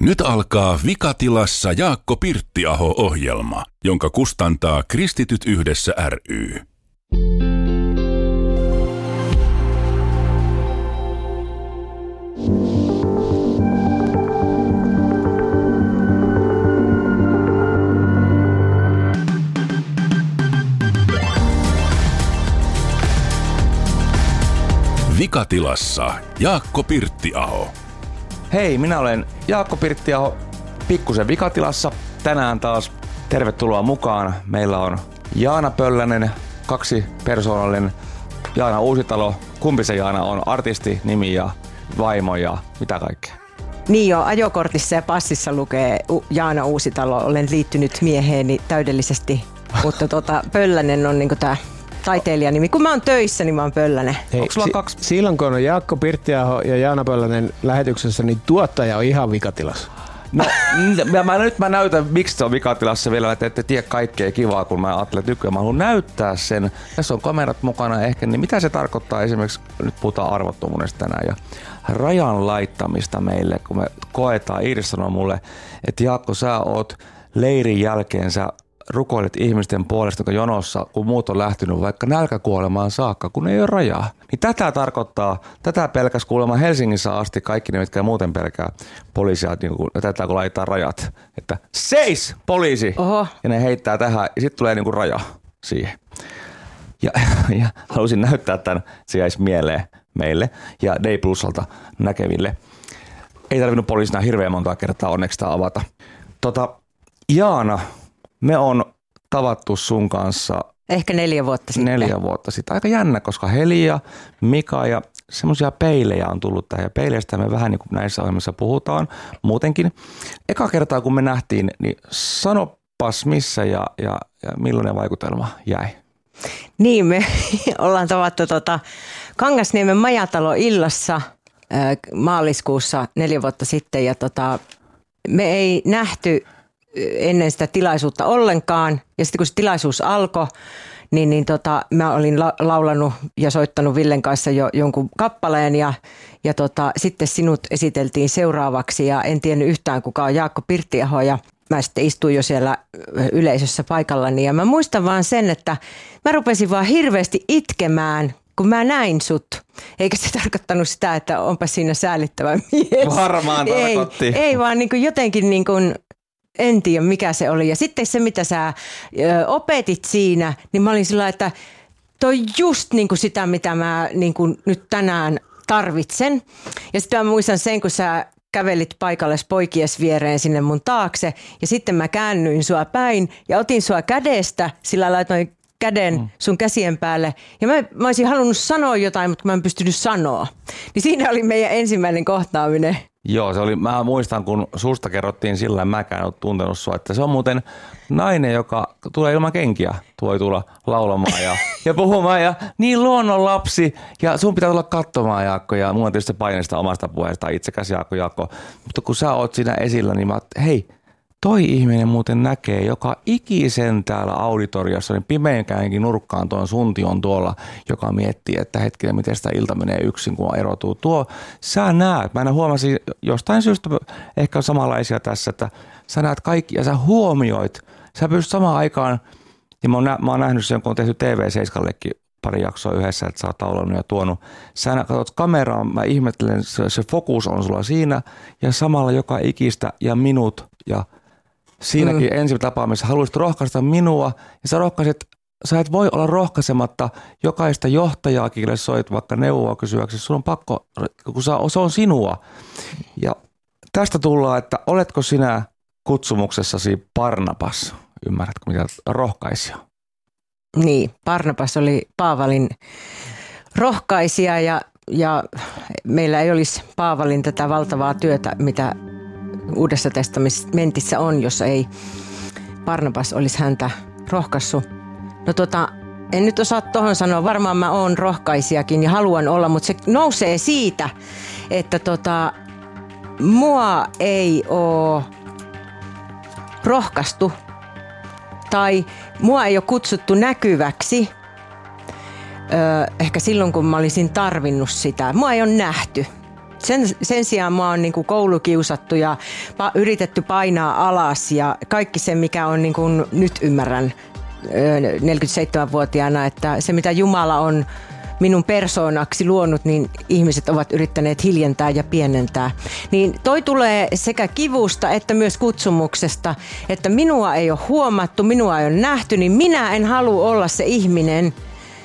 Nyt alkaa Vikatilassa Jaakko Pirttiaho-ohjelma, jonka kustantaa Kristityt yhdessä ry. Vikatilassa Jaakko Pirttiaho. Hei, minä olen Jaakko Pirttiaho, pikkusen Vikatilassa. Tänään taas tervetuloa mukaan. Meillä on Jaana Pöllänen, kaksipersoonallinen Jaana Uusitalo. Kumpi se Jaana on? Artisti, nimi ja vaimo ja mitä kaikkea? Niin jo, ajokortissa ja passissa lukee Jaana Uusitalo. Olen liittynyt mieheeni täydellisesti, mutta Pöllänen on niinku tää taiteilijanimi. Kun mä oon töissä, niin mä oon Pöllänen. Hei, silloin kun on Jaakko Pirttiaho ja Jaana Pöllänen lähetyksessä, niin tuottaja on ihan Vikatilassa. No, mä näytän, miksi se on Vikatilassa vielä, että ette tiedä kaikkea kivaa, kun mä ajattelen nykyään. Mä haluan näyttää sen. Tässä on kamerat mukana ehkä, niin mitä se tarkoittaa esimerkiksi, nyt puhutaan arvottomuudesta tänään ja rajan laittamista meille, kun me koetaan, Iiris sanoo mulle, että Jaakko, sä oot leirin jälkeen, sä rukoilet ihmisten puolesta, jotka jonossa, kun muut on lähtenyt vaikka nälkäkuolemaan saakka, kun ei ole rajaa. Niin tätä tarkoittaa, tätä pelkäs kuulemma Helsingissä asti kaikki ne, mitkä muuten pelkää poliisia, niin tätä kun laittaa rajat, että seis poliisi! Oho. Ja ne heittää tähän ja sitten tulee niin kuin raja siihen. Ja halusin näyttää tämän, se jäisi mieleen meille ja Day Plusalta näkeville. Ei tarvinnut poliisina hirveän monta kertaa onneksi sitä avata. Jaana, me on tavattu sun kanssa ehkä 4 vuotta sitten. 4 vuotta sitten. Aika jännä, koska Heli ja Mika ja semmoisia peilejä on tullut tähän. Ja peileistä me vähän niin kuin näissä ohjelmissa puhutaan muutenkin. Eka kertaa kun me nähtiin, niin sanopas missä ja millainen vaikutelma jäi? Niin, me ollaan tavattu Kangasniemen Majatalo illassa maaliskuussa 4 vuotta sitten. Ja me ei nähty ennen sitä tilaisuutta ollenkaan. Ja sitten kun se tilaisuus alkoi, niin mä olin laulanut ja soittanut Villen kanssa jo jonkun kappaleen ja sitten sinut esiteltiin seuraavaksi ja en tiennyt yhtään kuka on Jaakko Pirttiaho ja mä sitten istuin jo siellä yleisössä paikallani ja mä muistan vaan sen, että mä rupesin vaan hirveästi itkemään, kun mä näin sut. Eikä se tarkoittanut sitä, että onpa siinä säälittävä mies. Varmaan tarkoitti. Ei vaan niin kuin jotenkin niin kuin en tiedä mikä se oli. Ja sitten se mitä sä opetit siinä, niin mä olin sillä että toi just niin kuin sitä mitä mä niin kuin nyt tänään tarvitsen. Ja sitten mä muistan sen kun sä kävelit paikalle poikies viereen sinne mun taakse ja sitten mä käännyin sua päin ja otin sua kädestä, sillä laitoin käden sun käsien päälle. Ja mä olisin halunnut sanoa jotain, mutta mä en pystynyt sanoa. Niin siinä oli meidän ensimmäinen kohtaaminen. Joo, se oli, mä muistan, kun susta kerrottiin sillä, mäkään en ole tuntenut sua, että se on muuten nainen, joka tulee ilman kenkiä, voi tulla laulamaan ja puhumaan ja niin luonnon lapsi ja sun pitää tulla katsomaan Jaakko ja mulla on tietysti painesta omasta puheesta itsekäs Jaakko, mutta kun sä oot siinä esillä, niin mä hei, toi ihminen muuten näkee joka ikisen täällä auditoriossa, niin pimeänkäänkin nurkkaan tuon sunti on tuolla, joka miettii, että hetkinen, miten sitä ilta menee yksin, kun erotuu. Sä näet, mä aina huomasin jostain syystä ehkä samanlaisia tässä, että sä näet kaikki ja sä huomioit, sä pystyt samaan aikaan, ja mä oon nähnyt sen, kun on tehty TV7-kallekin pari jaksoa yhdessä, että sä oot laulannut ja tuonut. Sä katsot kameraan, mä ihmettelen, se fokus on sulla siinä, ja samalla joka ikistä ja minut ja siinäkin ensi tapaamisessa haluaisit rohkaista minua ja sä et voi olla rohkaisematta jokaista johtajaa, kelle soit vaikka neuvoa kysyäksi. Sun on pakko, kun se on sinua. Ja tästä tullaan, että oletko sinä kutsumuksessasi Barnabas? Ymmärrätkö mitä rohkaisija? Niin, Barnabas oli Paavalin rohkaisija ja meillä ei olisi Paavalin tätä valtavaa työtä, mitä Uudessa testamentissa on, jossa ei Barnabas olisi häntä rohkaissut. No en nyt osaa tuohon sanoa, varmaan mä oon rohkaisijakin ja haluan olla, mutta se nousee siitä, että mua ei oo rohkaistu tai mua ei ole kutsuttu näkyväksi ehkä silloin, kun mä olisin tarvinnut sitä. Mua ei ole nähty. Sen sijaan mä oon niin kuin koulukiusattu ja yritetty painaa alas ja kaikki se, mikä on niin kuin nyt ymmärrän 47-vuotiaana, että se mitä Jumala on minun persoonaksi luonut, niin ihmiset ovat yrittäneet hiljentää ja pienentää. Niin toi tulee sekä kivusta että myös kutsumuksesta, että minua ei ole huomattu, minua ei ole nähty, niin minä en halua olla se ihminen,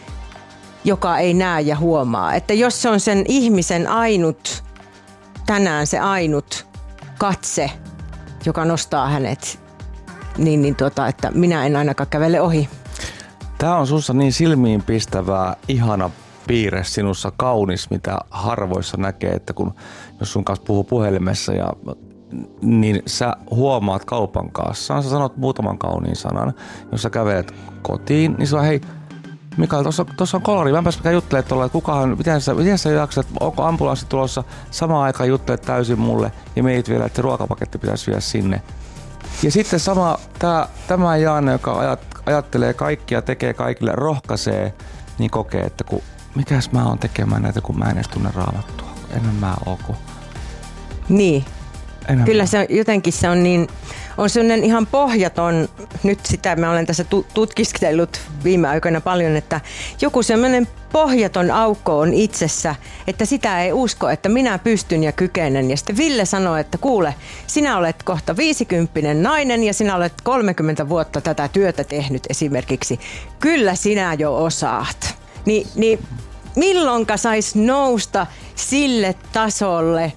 joka ei näe ja huomaa. Että jos se on sen ihmisen tänään se ainut katse, joka nostaa hänet, että minä en ainakaan kävele ohi. Tämä on sussa niin silmiinpistävää, ihana piirre sinussa, kaunis, mitä harvoissa näkee, että jos sun kanssa puhuu puhelimessa niin sä huomaat kaupan kanssa, sä sanot muutaman kauniin sanan, jos sä kävelet kotiin, niin sä hei Mikael, tuossa on kolari, mä pääs juttelemaan tuolla, että miten sä jaksat, onko ambulanssi tulossa, samaan aikaan juttelet täysin mulle ja mietit vielä, että ruokapaketti pitäisi viedä sinne. Ja sitten tämä Jaana, joka ajattelee kaikkia, tekee kaikille, rohkaisee, niin kokee, että mikäs mä oon tekemään näitä, kun mä en edes tunne Raamattua. Enhän mä oo. Niin. Kyllä se on, jotenkin se on niin, on sellainen ihan pohjaton, nyt sitä mä olen tässä tutkiskellut viime aikoina paljon, että joku sellainen pohjaton aukko on itsessä, että sitä ei usko, että minä pystyn ja kykenen. Ja sitten Ville sanoi, että kuule, sinä olet kohta 50 nainen ja sinä olet 30 vuotta tätä työtä tehnyt esimerkiksi. Kyllä sinä jo osaat. Niin milloinka sais nousta sille tasolle,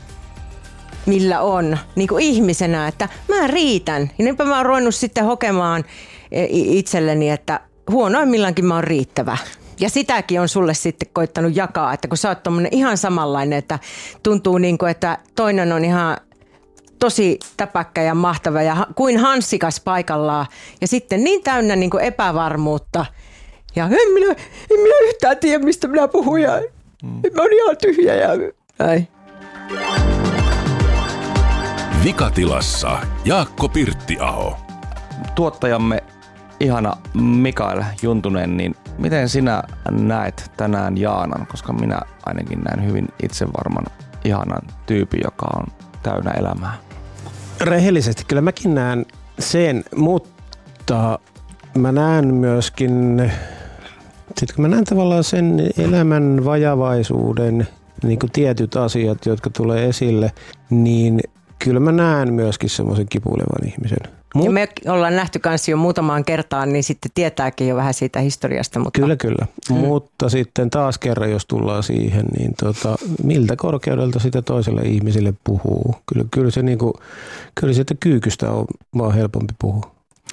millä on niin kuin ihmisenä, että mä riitän. Ja niinpä mä oon ruvennut sitten hokemaan itselleni, että huonoimmillaankin mä oon riittävä. Ja sitäkin on sulle sitten koittanut jakaa, että kun sä oot tommonen ihan samanlainen, että tuntuu niin kuin, että toinen on ihan tosi täpäkkä ja mahtava ja kuin hanssikas paikallaan. Ja sitten niin täynnä niin kuin epävarmuutta. Ja en minä yhtään tiedä, mistä minä puhun ja mä oon ihan tyhjä ja näin. Vikatilassa Jaakko Pirttiaho. Tuottajamme ihana Mikael Juntunen, niin miten sinä näet tänään Jaanan? Koska minä ainakin näen hyvin itsevarman, ihanan tyypin, joka on täynnä elämää. Rehellisesti kyllä mäkin näen sen, mutta mä näen myöskin, sitten kun mä näen tavallaan sen elämän vajavaisuuden, niin kuin tietyt asiat, jotka tulee esille, niin kyllä mä näen myöskin semmoisen kipuilevan ihmisen. Ja me ollaan nähty kanssa jo muutamaan kertaan, niin sitten tietääkin jo vähän siitä historiasta. Mutta Kyllä. Mutta sitten taas kerran, jos tullaan siihen, niin miltä korkeudelta sitä toiselle ihmiselle puhuu. Kyllä se että kyykystä on vaan helpompi puhua.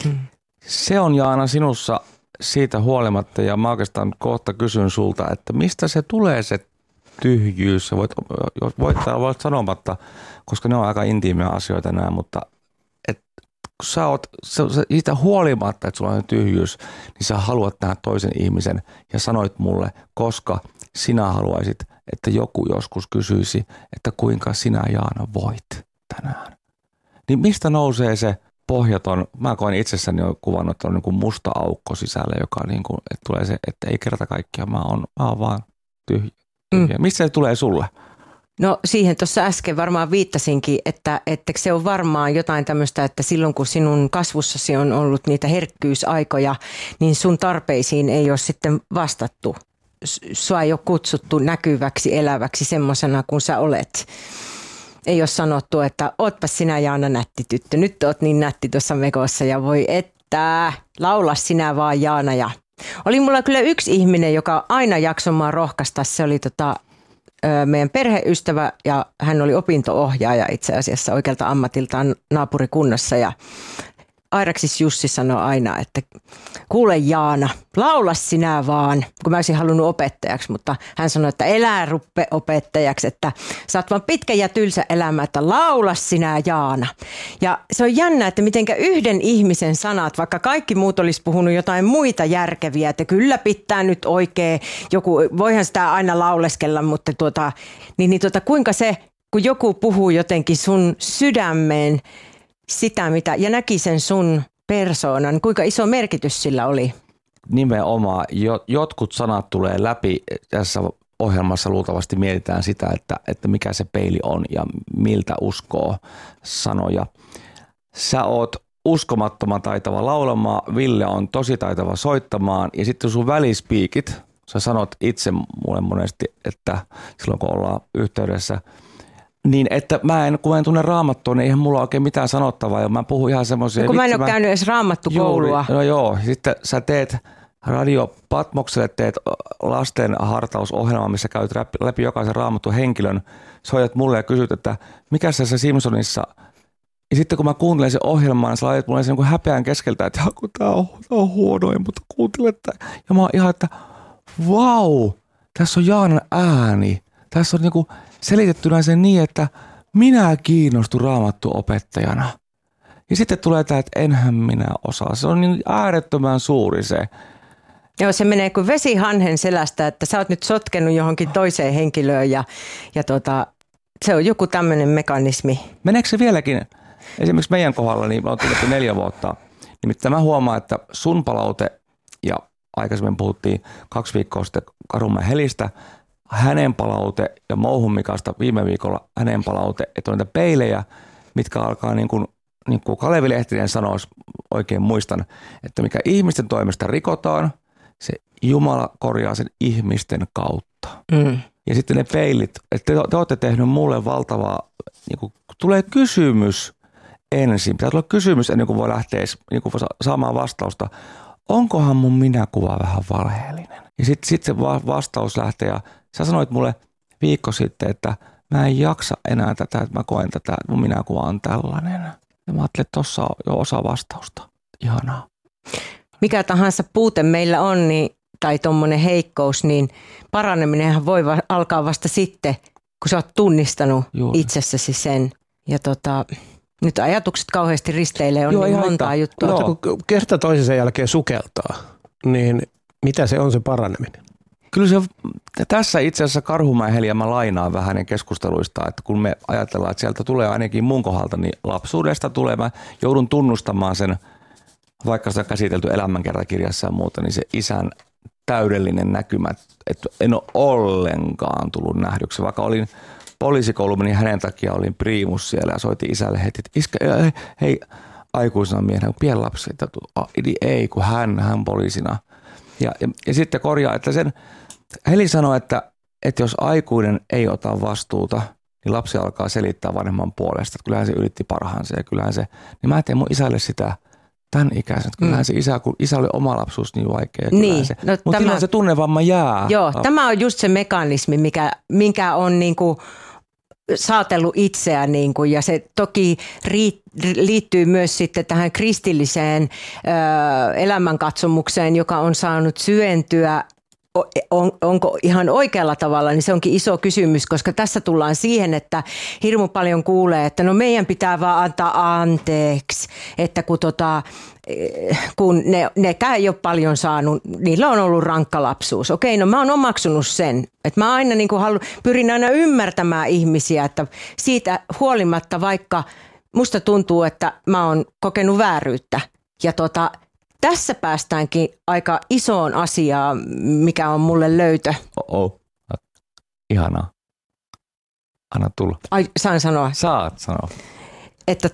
Se on Jaana sinussa siitä huolimatta, ja mä oikeastaan kohta kysyn sulta, että mistä se tulee se tyhjyys. Voit sanomatta, koska ne on aika intiimejä asioita nämä, mutta kun sä oot siitä huolimatta, että sulla on tyhjyys, niin sä haluat nähdä toisen ihmisen ja sanoit mulle, koska sinä haluaisit, että joku joskus kysyisi, että kuinka sinä Jaana voit tänään. Niin mistä nousee se pohjaton, mä koen itsessäni jo kuvannut, että on niin kuin musta aukko sisällä, joka niin kuin, että tulee se, että ei kerta kaikkiaan, mä oon vaan tyhjä. Mistä se tulee sulle? No siihen tuossa äsken varmaan viittasinkin, että se on varmaan jotain tämmöistä, että silloin kun sinun kasvussasi on ollut niitä herkkyysaikoja, niin sun tarpeisiin ei ole sitten vastattu. Sua ei ole kutsuttu näkyväksi, eläväksi semmoisena kuin sä olet. Ei ole sanottu, että ootpa sinä Jaana nätti tyttö, nyt oot niin nätti tuossa mekossa ja voi että laula sinä vaan Jaana. Ja oli mulla kyllä yksi ihminen, joka aina jaksoi mua rohkaista, se oli meidän perheystävä ja hän oli opinto-ohjaaja itse asiassa oikealta ammatiltaan naapurikunnassa ja Airaksis Jussi sanoi aina, että kuule Jaana, laula sinä vaan, kun mä olisin halunnut opettajaksi, mutta hän sanoi, että elää ruppe opettajaksi, että sä oot vaan pitkä ja tylsä elämä, että laula sinä Jaana. Ja se on jännä, että mitenkä yhden ihmisen sanat, vaikka kaikki muut olisi puhunut jotain muita järkeviä, että kyllä pitää nyt oikein, voihan sitä aina lauleskella, mutta kuinka se, kun joku puhuu jotenkin sun sydämeen, sitä mitä, ja näki sen sun persoonan, kuinka iso merkitys sillä oli? Nimenomaan. Jotkut sanat tulee läpi tässä ohjelmassa luultavasti mietitään sitä, että mikä se peili on ja miltä uskoo sanoja. Sä oot uskomattoman taitava laulamaan, Ville on tosi taitava soittamaan ja sitten sun välispiikit, sä sanot itse mulle monesti, että silloin kun ollaan yhteydessä, niin että kun en tunne Raamattua, niin eihän mulla oikein mitään sanottavaa ja mä puhun ihan semmoisia. Kun mä en ole käynyt edes Raamattukoulua. No joo, sitten sä teet Radio Patmokselle teet lasten hartausohjelma, missä käyt läpi jokaisen Raamatun henkilön, soitat mulle ja kysyt, että mikä se Simpsonissa. Ja sitten kun mä kuuntelen sen ohjelman, sä laitat mulle sen niin häpeän keskeltä, että kun tää on huonoin, mutta kuuntele tämän. Ja mä oon ihan, että vau, tässä on Jaanan ääni. Tässä on niinku selitettynä sen niin, että minä kiinnostun Raamattu-opettajana. Ja sitten tulee tämä, että enhän minä osaa. Se on niin äärettömän suuri se. Joo, se menee kuin vesi hanhen selästä, että sä oot nyt sotkenut johonkin toiseen henkilöön ja se on joku tämmöinen mekanismi. Meneekö se vieläkin? Esimerkiksi meidän kohdalla, niin me on tullut 4 vuotta. Nimittäin mä huomaan, että sun palaute, ja aikaisemmin puhuttiin 2 viikkoa sitten Karunmäen Helistä, hänen palaute ja Mouhun Mikasta viime viikolla hänen palaute, että on niitä peilejä, mitkä alkaa niin kuin Kalevi Lehtinen sanoi, oikein muistan, että mikä ihmisten toimesta rikotaan, se Jumala korjaa sen ihmisten kautta. Mm. Ja sitten ne peilit, että te olette tehnyt mulle valtavaa, niin kuin, tulee kysymys ensin, pitää tulla kysymys ennen kuin voi lähteä niin kuin saamaan vastausta. Onkohan mun minäkuva vähän valheellinen? Ja sitten se vastaus lähtee ja sä sanoit mulle viikko sitten, että mä en jaksa enää tätä, että mä koen tätä, että mun minäkuva on tällainen. Ja mä ajattelin, että tossa on jo osa vastausta. Ihanaa. Mikä tahansa puute meillä on, niin, tai tuommoinen heikkous, niin paraneminenhan voi alkaa vasta sitten, kun sä oot tunnistanut itsessäsi sen. Ja nyt ajatukset kauheasti risteilee, on niin montaa juttua. No, kun kerta toisensa jälkeen sukeltaa, niin mitä se on se paraneminen? Kyllä se tässä itse asiassa Karhumäen Heliä mä lainaan vähän hänen keskusteluista, että kun me ajatellaan, että sieltä tulee ainakin mun kohdalta, niin lapsuudesta tulee, mä joudun tunnustamaan sen, vaikka se on käsitelty elämänkertakirjassa ja muuta, niin se isän täydellinen näkymä, että en ole ollenkaan tullut nähdyksi, vaikka olin poliisikoulu, niin hänen takia olin priimus siellä ja soitin isälle heti, että iskä, hei aikuisena miehenä, pieni lapsi, että ei, kun hän poliisina. Ja sitten korjaa, että sen Heli sanoi, että jos aikuinen ei ota vastuuta, niin lapsi alkaa selittää vanhemman puolesta, että kyllähän se ylitti parhaansa ja kyllähän se, niin mä teen mun isälle sitä tämän ikäisen, että kyllähän se isä, kun isä oli oma lapsuus niin vaikea. Niin, no, mutta kyllähän se tunnevamma jää. Joo, tämä on just se mekanismi, minkä on niinku saatellut itseään niinku, ja se toki liittyy myös sitten tähän kristilliseen elämänkatsomukseen, joka on saanut syventyä. Onko ihan oikealla tavalla, niin se onkin iso kysymys, koska tässä tullaan siihen, että hirmu paljon kuulee, että no meidän pitää vaan antaa anteeksi, että kun nekään ei ole paljon saanut, niillä on ollut rankka lapsuus. Okei, no mä oon omaksunut sen, että mä aina pyrin aina ymmärtämään ihmisiä, että siitä huolimatta vaikka musta tuntuu, että mä oon kokenut vääryyttä ja tässä päästäänkin aika isoon asiaan, mikä on mulle löytö. Ihanaa. Anna tulla. Ai, saan sanoa? Saat sanoa. Että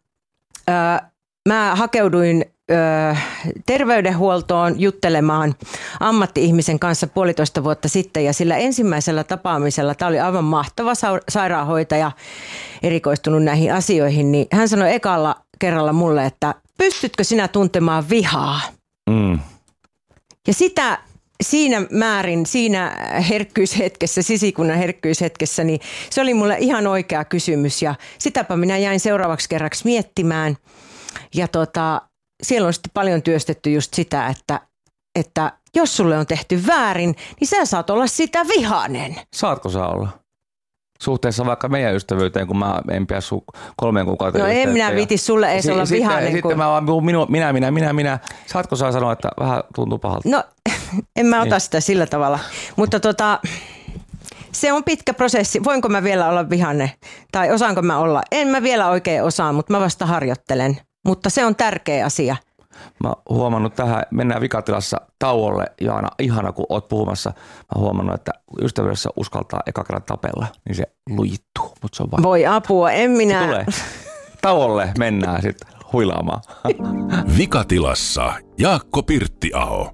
mä hakeuduin terveydenhuoltoon juttelemaan ammatti-ihmisen kanssa 1,5 vuotta sitten ja sillä ensimmäisellä tapaamisella, tämä oli aivan mahtava sairaanhoitaja, erikoistunut näihin asioihin, niin hän sanoi ekalla kerralla mulle, että pystytkö sinä tuntemaan vihaa? Mm. Ja siinä määrin, siinä herkkyyshetkessä, sisikunnan herkkyyshetkessä, niin se oli mulle ihan oikea kysymys ja sitäpä minä jäin seuraavaksi kerraksi miettimään. Ja siellä on sitten paljon työstetty just sitä, että jos sulle on tehty väärin, niin sä saat olla sitä vihainen. Saatko sä olla? Suhteessa vaikka meidän ystävyyteen, kun mä en pidä 3 kuukautta. No en minä viiti sulle edes olla vihainen. Sitten mä vaan minä. Saatko sä sanoa, että vähän tuntuu pahalta? No en mä ota sitä sillä tavalla, mutta se on pitkä prosessi. Voinko mä vielä olla vihainen tai osaanko mä olla? En mä vielä oikein osaa, mutta mä vasta harjoittelen. Mutta se on tärkeä asia. Mä oon huomannut tähän, mennään Vikatilassa tauolle, Jaana, ihana kun oot puhumassa. Mä oon huomannut, että ystävyydessä uskaltaa eka kerran tapella, niin se lujittuu. Mut se on vaan... Voi apua, en minä... Se tulee. Tauolle mennään sitten huilaamaan. Vikatilassa Jaakko Pirttiaho.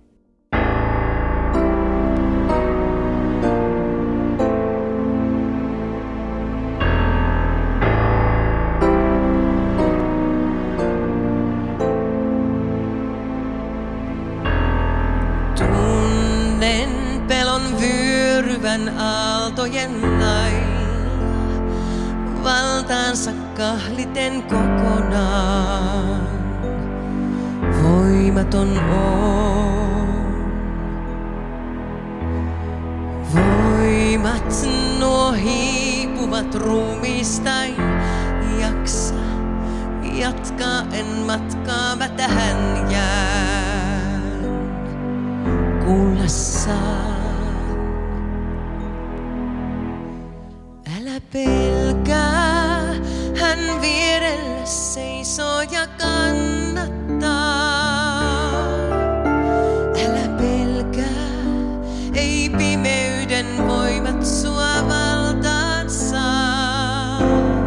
Aaltojen lailla valtaansa kahliten kokonaan. Voimaton on. Voimat nuo hiipuvat ruumiistain. Jaksa jatkaa en matkaa mä tähän jään. Kuulla saa. Älä pelkää, hän vierellä seisoo ja kannattaa. Älä pelkää, ei pimeyden voimat sua valtaan saa.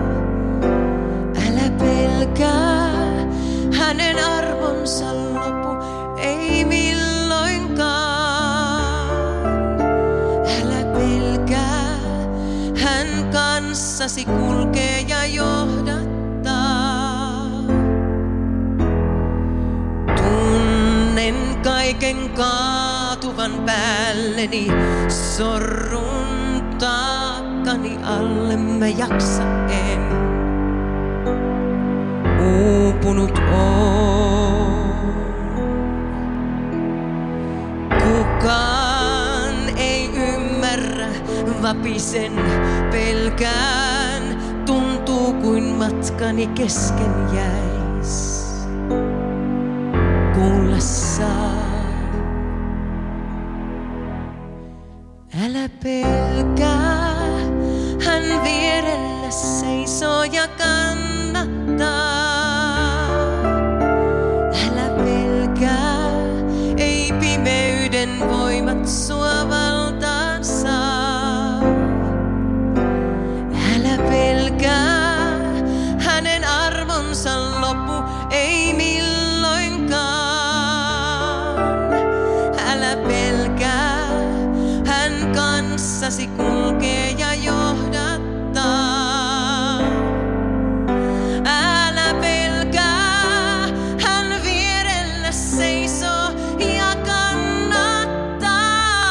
Älä pelkää, hänen armonsa lopu ei milloinkaan. Älä pelkää. Hän kanssasi kulkee ja johdattaa. Tunnen kaiken kaatuvan päälleni, sorrun taakkani alle mä jaksa en. Uupunut on. Kukaan ei ymmärrä. Vapisen pelkään, tuntuu kuin matkani kesken jäis. Kuulla saa. Älä pelkää, hän vierellä seisoo ja kannattaa. Älä pelkää, ei pimeyden voimat sua valtaan saa. Pelkää, hänen armonsa lopu ei milloinkaan. Älä pelkää, hän kanssasi kulkee ja johdattaa. Älä pelkää, hän vierellä seisoo ja kannattaa.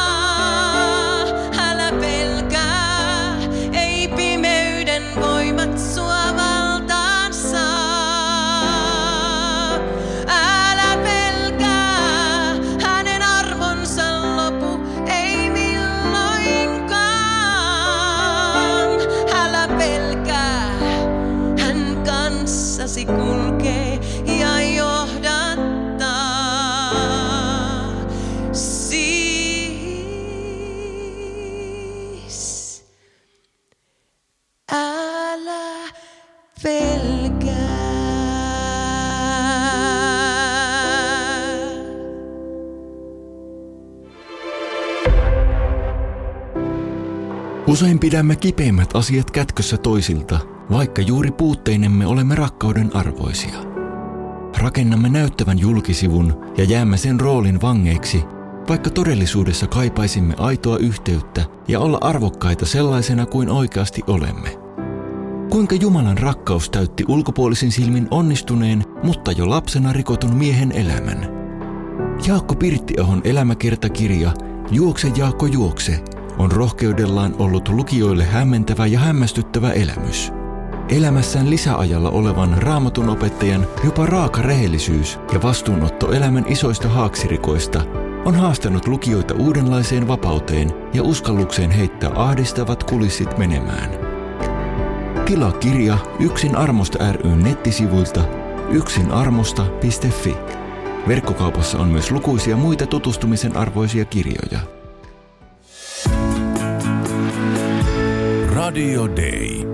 Älä pelkää, ei pimeyden voimat sua valtaan saa. Älä pelkää, hänen armonsa lopu ei milloinkaan. Älä pelkää, hän kanssasi kulkee ja johdattaa. Siis älä pelkää. Usein pidämme kipeimmät asiat kätkössä toisilta, vaikka juuri puutteinemme olemme rakkauden arvoisia. Rakennamme näyttävän julkisivun ja jäämme sen roolin vangeiksi, vaikka todellisuudessa kaipaisimme aitoa yhteyttä ja olla arvokkaita sellaisena kuin oikeasti olemme. Kuinka Jumalan rakkaus täytti ulkopuolisin silmin onnistuneen, mutta jo lapsena rikotun miehen elämän. Jaakko Pirttiahon elämäkertakirja Juokse Jaakko juokse on rohkeudellaan ollut lukijoille hämmentävä ja hämmästyttävä elämys. Elämässään lisäajalla olevan Raamatun opettajan jopa raaka rehellisyys ja vastuunotto elämän isoista haaksirikoista on haastanut lukijoita uudenlaiseen vapauteen ja uskallukseen heittää ahdistavat kulissit menemään. Tilaa kirja Yksin armosta ry:n nettisivuilta yksinarmosta.fi. Verkkokaupassa on myös lukuisia muita tutustumisen arvoisia kirjoja. Radio Day.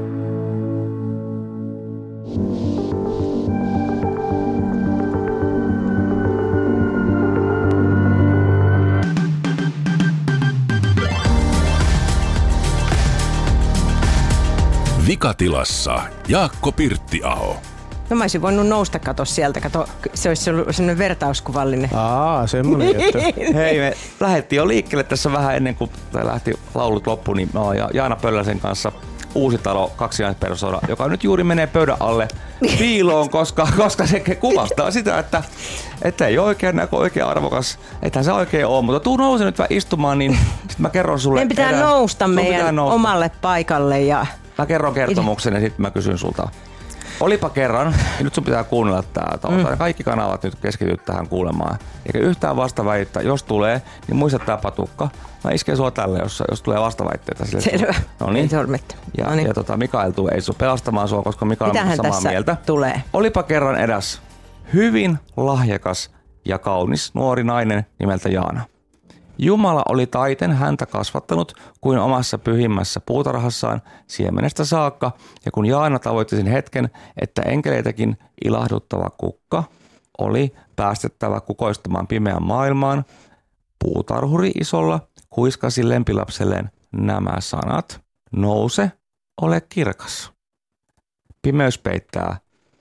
Takatilassa Jaakko Pirttiaho. No mä olisin voinut nousta sieltä. Se olisi ollut semmoinen vertauskuvallinen. Semmoinen juttu. Hei, me lähdettiin jo liikkeelle tässä vähän ennen kuin lähti laulut loppuun, niin ja Jaana Pölläsen kanssa Uusitalo 2-persoona, joka nyt juuri menee pöydän alle piiloon, koska se kuvastaa sitä, että ei oikein näkö oikein arvokas, ethän se oikein ole, mutta tuu nouse nyt vähän istumaan, niin sit mä kerron sulle. Meidän pitää nousta meidän omalle paikalle. Mä kerron kertomuksen ja sitten mä kysyn sulta. Olipa kerran, ja nyt sun pitää kuunnella tää. Kaikki kanavat nyt keskityt tähän kuulemaan. Eikä yhtään vastaväittä. Jos tulee, niin muista tää patukka. Mä isken sua tälle, jos tulee vastaväitteitä. Selvä. Noniin. Ja Mikael ei sun pelastamaan sua, koska Mikael on samaa mieltä. Tulee? Olipa kerran eräs hyvin lahjakas ja kaunis nuori nainen nimeltä Jaana. Jumala oli taiten häntä kasvattanut kuin omassa pyhimmässä puutarhassaan siemenestä saakka, ja kun Jaana tavoitti sen hetken, että enkeleitäkin ilahduttava kukka oli päästettävä kukoistamaan pimeään maailmaan, puutarhuri isolla huiskasi lempilapselleen nämä sanat: nouse, ole kirkas. Pimeys peittää.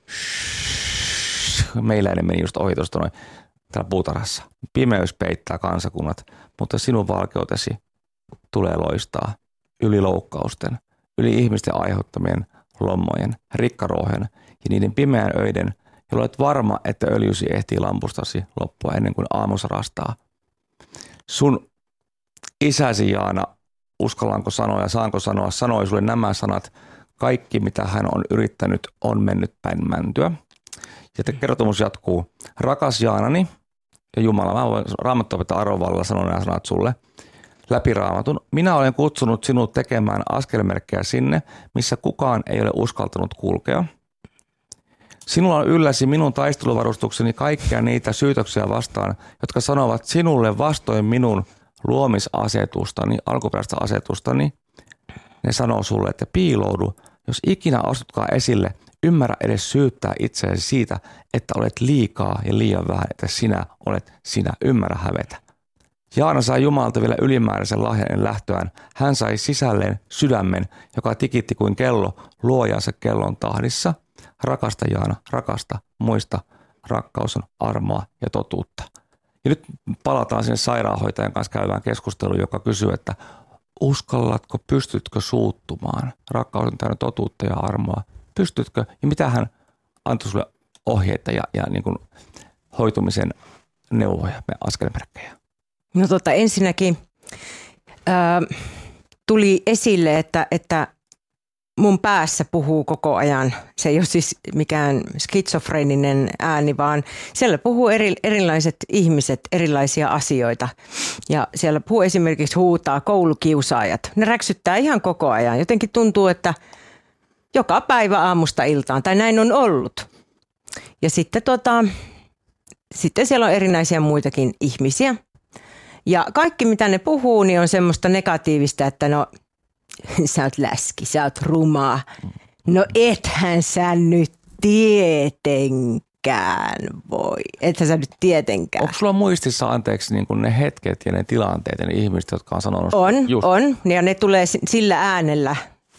Meiläinen meni just ohi tuosta noin täällä puutarhassa. Pimeys peittää kansakunnat, mutta sinun valkeutesi tulee loistaa yli loukkausten, yli ihmisten aiheuttamien lommojen, rikkaruohen ja niiden pimeän öiden, jolloin olet varma, että öljysi ehtii lampustasi loppua ennen kuin aamu sarastaa. Sun isäsi Jaana, uskallanko sanoa ja saanko sanoa, sanoi sulle nämä sanat: kaikki mitä hän on yrittänyt on mennyt päin mäntyä. Ja kertomus jatkuu: rakas Jaanani ja Jumala, mä voin Raamattu-opettaja Arovalla sanoa nämä sanat sulle läpi Raamatun. Minä olen kutsunut sinut tekemään askelmerkkejä sinne, missä kukaan ei ole uskaltanut kulkea. Sinulla on ylläsi minun taisteluvarustukseni kaikkia niitä syytöksiä vastaan, jotka sanovat sinulle vastoin minun luomisasetustani, alkuperäistä asetustani. Ne sanoo sulle, että piiloudu, jos ikinä astutkaan esille. Ymmärrä edes syyttää itseäsi siitä, että olet liikaa ja liian vähän, että sinä olet sinä. Ymmärrä hävetä. Jaana sai Jumalalta vielä ylimääräisen lahjan ennen lähtöään. Hän sai sisälleen sydämen, joka tikitti kuin kello luojansa kellon tahdissa. Rakasta Jaana, rakasta, muista, rakkaus on armoa ja totuutta. Ja nyt palataan sinne sairaanhoitajan kanssa käyvään keskusteluun, joka kysyy, että uskallatko, pystytkö suuttumaan? Rakkaus on täynnä totuutta ja armoa. Pystytkö? Ja mitä hän antoi sulle ohjeita ja niin kuin hoitumisen neuvoja ja askelmerkkejä? No ensinnäkin tuli esille, että mun päässä puhuu koko ajan. Se ei ole siis mikään skitsofreeninen ääni, vaan siellä puhuu erilaiset ihmiset erilaisia asioita. Ja siellä puhuu esimerkiksi huutaa koulukiusaajat. Ne räksyttää ihan koko ajan. Jotenkin tuntuu, että joka päivä aamusta iltaan, tai näin on ollut. Ja sitten, sitten siellä on erinäisiä muitakin ihmisiä. Ja kaikki mitä ne puhuu, niin on semmoista negatiivista, että no sä oot läski, sä oot rumaa. No ethän sä nyt tietenkään voi. Ethän sä nyt tietenkään. Onko sulla muistissa anteeksi niin kuin ne hetket ja ne tilanteet ja ne ihmiset, jotka on sanonut? On. Ja ne tulee sillä äänellä,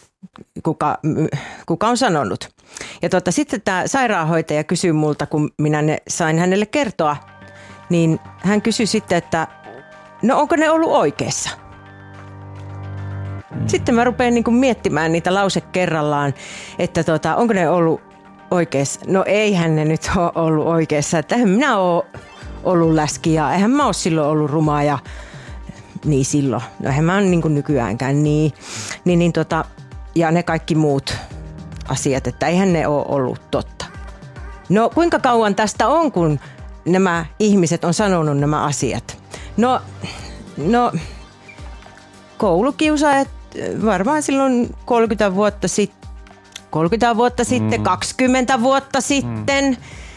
kuka on sanonut. Ja sitten tämä sairaanhoitaja kysyi multa, kun minä ne sain hänelle kertoa, niin hän kysyi sitten, että no onko ne ollut oikeassa? Sitten mä rupean niin kuin miettimään niitä lause kerrallaan, että onko ne ollut oikeassa. No eihän ne nyt ole ollut oikeassa, että eihän minä ole ollut läski ja eihän mä ole silloin ollut rumaa ja niin silloin. No eihän mä ole niin kuin nykyäänkään niin ja ne kaikki muut asiat, että eihän ne ole ollut totta. No kuinka kauan tästä on, kun nämä ihmiset on sanonut nämä asiat? No koulukiusaajat varmaan silloin 30 vuotta sitten, 20 vuotta sitten,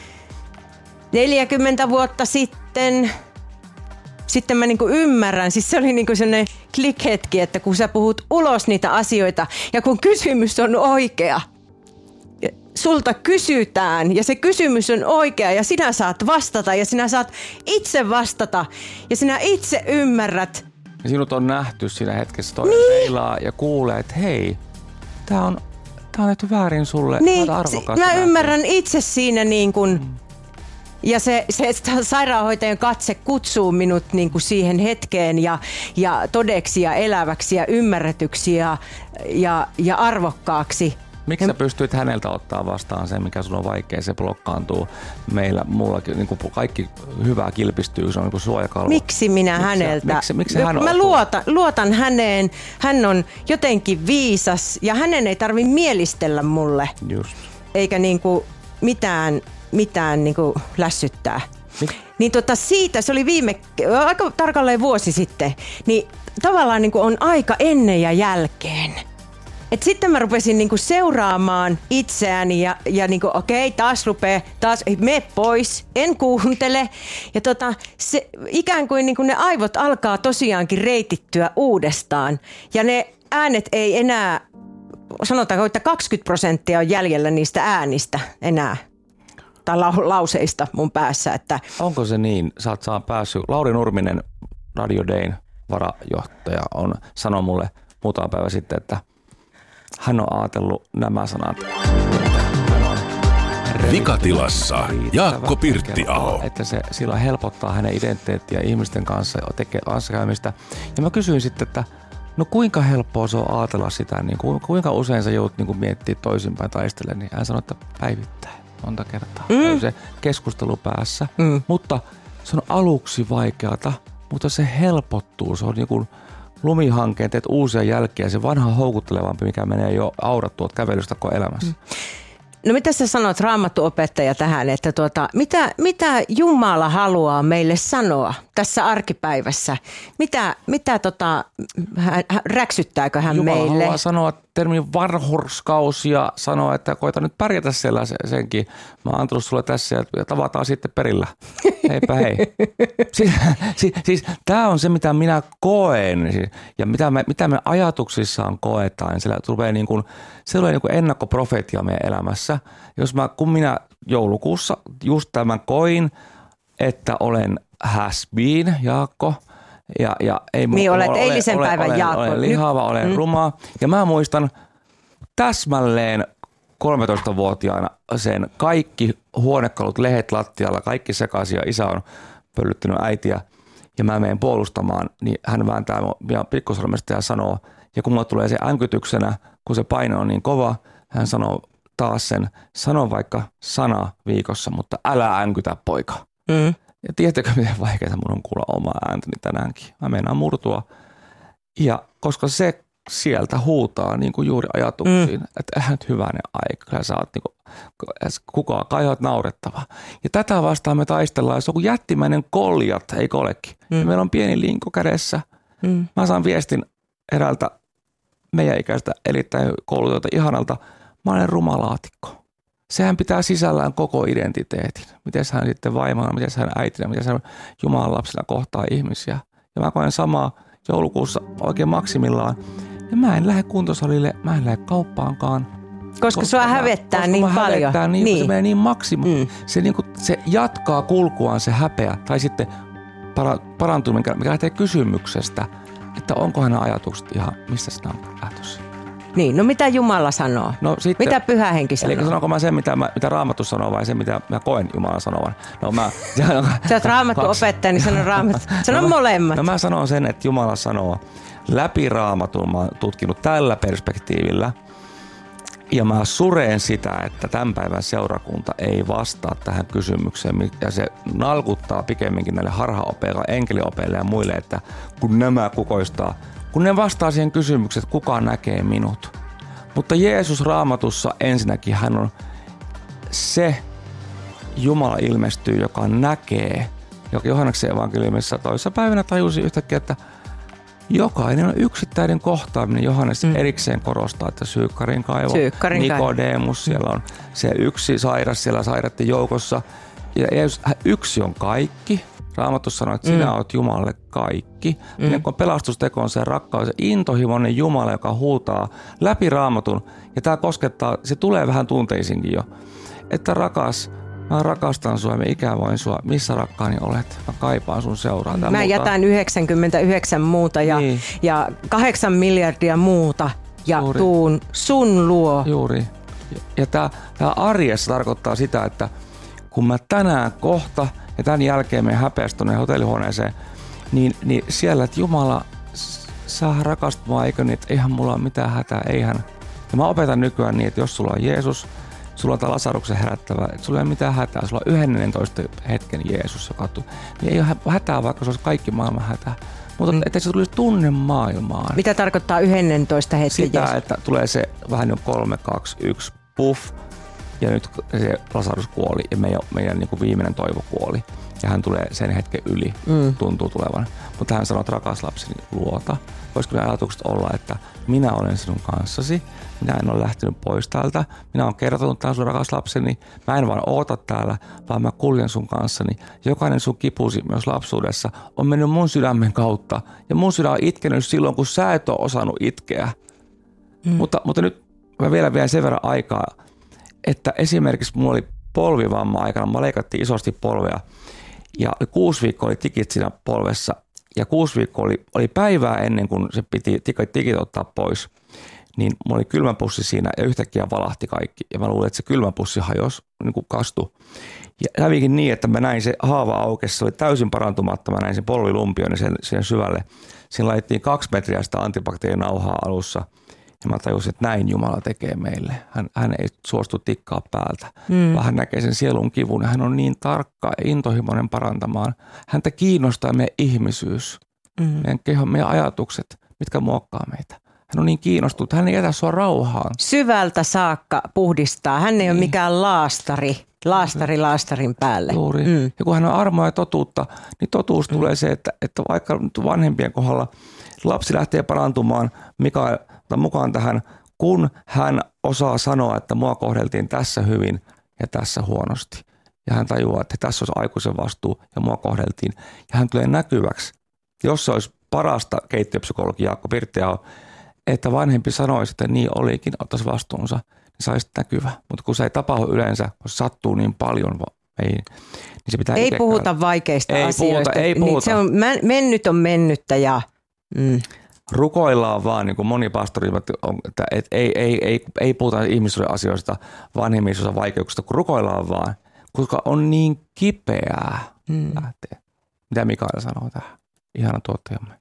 40 vuotta sitten. Sitten mä niinku ymmärrän, siis se oli niinku sellainen klikhetki, että kun sä puhut ulos niitä asioita ja kun kysymys on oikea, sulta kysytään ja se kysymys on oikea ja sinä saat vastata ja sinä saat itse vastata ja sinä itse ymmärrät. Ja sinut on nähty siinä hetkessä, toinen peilaa ja kuulee, että hei, tää Tää on tehty väärin sulle. Niin, Arvokasta mä ymmärrän itse siinä niin kuin, ja se sairaanhoitajan katse kutsuu minut niin kuin siihen hetkeen ja todeksi ja eläväksi ja ymmärretyksi ja arvokkaaksi. Miksi sä pystyit häneltä ottaa vastaan sen, mikä sun on vaikea, se blokkaantuu meillä, mullakin, niin kuin kaikki hyvää kilpistyy, se on niin kuin suojakalvo. Miksi minä häneltä? Miksi hän mä luotan häneen, hän on jotenkin viisas ja hänen ei tarvitse mielistellä mulle. Just. Eikä niinku mitään niinku lässyttää. Niin siitä, se oli aika tarkalleen vuosi sitten, niin tavallaan niinku on aika ennen ja jälkeen. Et sitten mä rupesin niinku seuraamaan itseäni ja niinku okei, taas mene pois, en kuuntele. Ja se, ikään kuin niinku ne aivot alkaa tosiaankin reitittyä uudestaan. Ja ne äänet ei enää, sanotaanko, että 20% on jäljellä niistä äänistä enää. Tai lauseista mun päässä. Että onko se niin? Sä oot päässyt. Lauri Nurminen, Radio Dayn varajohtaja, sanoi mulle muutama päivä sitten, että hän on ajatellut nämä sanat. Vikatilassa Jaakko Pirttiaho. Että se sillä helpottaa hänen identiteettiä ihmisten kanssa ja tekee kanssakäymistä. Ja mä kysyin sitten, että no kuinka helppoa se on ajatella sitä, niin kuinka usein sä joudut niin miettimään toisinpäin taistelemaan, niin hän sanoi, että päivittäin monta kertaa. Se keskustelu päässä, mutta se on aluksi vaikeata, mutta se helpottuu. Se on niin kuin lumihankkeen, teet uusia jälkiä, se vanha houkuttelevampi, mikä menee jo aurattua kävelystä koko elämässä. No mitä sä sanot, raamattuopettaja, tähän, että mitä Jumala haluaa meille sanoa tässä arkipäivässä? Räksyttääkö hän Jumala meille? Haluaa sanoa termin vanhurskaus ja sanoa, että koita nyt pärjätä siellä senkin. Mä oon antanut sulle tässä ja tavataan sitten perillä. Heipä hei. Siis tää on se, mitä minä koen ja mitä me ajatuksissaan koetaan. Se tulee niin kuin ennakkoprofeetia meidän elämässä. Kun minä joulukuussa just tämän koin, että olen has been, Jaakko. Ja ei niin olet eilisen päivän Jaakko. Olen lihava, olen ruma. Ja mä muistan täsmälleen 13-vuotiaana sen kaikki huonekalut, lehdet lattialla, kaikki sekaisin ja isä on pöllyttänyt äitiä. Ja mä menen puolustamaan, niin hän vääntää pikkusormesta ja sanoo, ja kun mulla tulee se änkytyksenä, kun se paino on niin kova, hän sanoo taas sano vaikka sana viikossa, mutta älä änkytä poika. Ja tiedättekö, miten vaikeaa mun on kuulla omaa ääntäni tänäänkin. Mä meinaan murtua. Ja koska se sieltä huutaa niin kuin juuri ajatuksiin, että eihän nyt hyvänen aika. Sä oot kukaan, kai oot naurettava. Ja tätä vastaan me taistellaan. Se on kuin jättimäinen Koljat, eikö olekin? Ja meillä on pieni linko kädessä. Mä saan viestin eräältä meidän ikäistä erittäin koulutetulta ihanalta. Mä olen rumalaatikko. Sehän pitää sisällään koko identiteetin. Miten hän sitten vaimona, miten hän äitinä, miten hän Jumalan lapsena kohtaa ihmisiä. Ja mä koen samaa joulukuussa oikein maksimillaan. Ja mä en lähde kuntosalille, mä en lähde kauppaankaan. Koska sua hävettää niin paljon. Niin. Se menee niin maksimuun. Se jatkaa kulkuaan se häpeä tai sitten parantuminen, mikä lähtee kysymyksestä, että onko hänen ajatukset ihan, mistä sitä on lähtössä. Niin, no mitä Jumala sanoo? No sitten, mitä Pyhä Henki sanoo? Eli sanonko mä sen, mitä Raamattu sanoo vai sen, mitä mä koen Jumalan sanovan? Sä oot Raamattu-opettaja, niin sano Raamattu. Sano molemmat. No mä sanon sen, että Jumala sanoo läpi Raamatun. Mä oon tutkinut tällä perspektiivillä. Ja mä sureen sitä, että tämän päivän seurakunta ei vastaa tähän kysymykseen. Ja se nalkuttaa pikemminkin näille harhaopeille, enkeliopeille ja muille, että kun nämä kukoistaa, kun ne vastaa siihen kysymykseen, että kuka näkee minut. Mutta Jeesus Raamatussa ensinnäkin hän on se Jumala ilmestyy, joka näkee. Johanneksen evankeliumissa toisessa päivänä tajusi yhtäkkiä, että jokainen on yksittäinen kohtaaminen. Johannes erikseen korostaa, että Syykkarin kaivo, Nikodemus, siellä on se yksi sairas siellä sairaiden joukossa. Ja Jeesus, yksi on kaikki. Raamattu sanoo, että sinä olet Jumalalle kaikki. Niin kun pelastusteko on se rakkaus, se intohimoinen Jumala, joka huutaa läpi Raamatun. Ja tämä koskettaa, se tulee vähän tunteisinkin jo. Että rakas, mä rakastan sua, mä ikävoin sua. Missä rakkaani olet? Mä kaipaan sun seuraan. Mä jätän 99 muuta ja 8 miljardia muuta. ja Juuri. tuun sun luo. Juuri. Ja tämä arjessa tarkoittaa sitä, että kun mä tänään kohta ja tämän jälkeen menen häpeästi tuonne hotellihuoneeseen, niin siellä, että Jumala saa rakastumaan, eikö niin, että eihän mulla ole mitään hätää, eihän. Ja mä opetan nykyään niin, että jos sulla on Jeesus, sulla on tämä Lasaruksen herättävä, että sulla ei ole mitään hätää, sulla on 11 hetken Jeesus, joka niin ei ole hätää, vaikka se olisi kaikki maailman hätää. Mutta ettei se tulisi tunne maailmaan. Mitä tarkoittaa 11 hetken Sitä, Jeesus? että tulee se vähän jo 3, 2, 1, puff. Ja nyt se Lasarus kuoli ja meidän niin kuin viimeinen toivo kuoli. Ja hän tulee sen hetken yli, tuntuu tulevan. Mutta hän sanoo, että rakas lapseni, luota. Voisiko ne ajatukset olla, että minä olen sinun kanssasi, minä en ole lähtenyt pois täältä, minä olen kertonut tämän sun rakas lapseni, mä en vaan oota täällä, vaan mä kuljen sun kanssani. Jokainen sun kipusi myös lapsuudessa on mennyt mun sydämen kautta ja mun sydän on itkenyt silloin, kun sä et ole osannut itkeä. Mutta nyt mä vielä vien sen verran aikaa, että esimerkiksi mulla oli polvivamma aikana, mä leikattiin isosti polvea ja 6 viikkoa oli tikit siinä polvessa ja 6 viikkoa oli päivää ennen kuin se piti tikit ottaa pois, niin mulla oli kylmäpussi siinä ja yhtäkkiä valahti kaikki ja mä luulin, että se kylmäpussi hajosi, niin kuin kastui. Ja kävikin niin, että mä näin se haava aukesi, se oli täysin parantumatta, mä näin sen polvilumpion sen syvälle. Siinä laitettiin 2 metriä sitä antibakteerinauhaa alussa. Ja mä tajusin, että näin Jumala tekee meille. Hän ei suostu tikkaa päältä, vaan hän näkee sen sielun kivun. Ja hän on niin tarkka ja intohimoinen parantamaan. Häntä kiinnostaa meidän ihmisyys, meidän keho, meidän ajatukset, mitkä muokkaa meitä. Hän on niin kiinnostunut, hän ei jätä sua rauhaan. Syvältä saakka puhdistaa. Hän ei ole mikään laastari laastarin päälle. Juuri. Ja kun hän on armoa ja totuutta, niin totuus tulee se, että vaikka vanhempien kohdalla lapsi lähtee parantumaan mukaan tähän, kun hän osaa sanoa, että mua kohdeltiin tässä hyvin ja tässä huonosti. Ja hän tajuaa, että tässä olisi aikuisen vastuu ja mua kohdeltiin. Ja hän tulee näkyväksi. Jos se olisi parasta keittiöpsykologi Jaakko Pirttiaho, että vanhempi sanoisi, että niin olikin, ottaisi vastuunsa, niin se olisi näkyvä. Mutta kun se ei tapahdu yleensä, kun se sattuu niin paljon, niin se pitää ei puhuta vaikeista asioista. Ei puhuta. Niin se on, mennyt on mennyttä ja... Rukoillaan vaan, niin kuin moni pastori, että ei puhuta ihmisuuden asioista, vanhemmisuuden vaikeuksista, kun rukoillaan vaan, koska on niin kipeää lähteä. Mitä Mikael sanoo tähän? Ihana tuottajamme.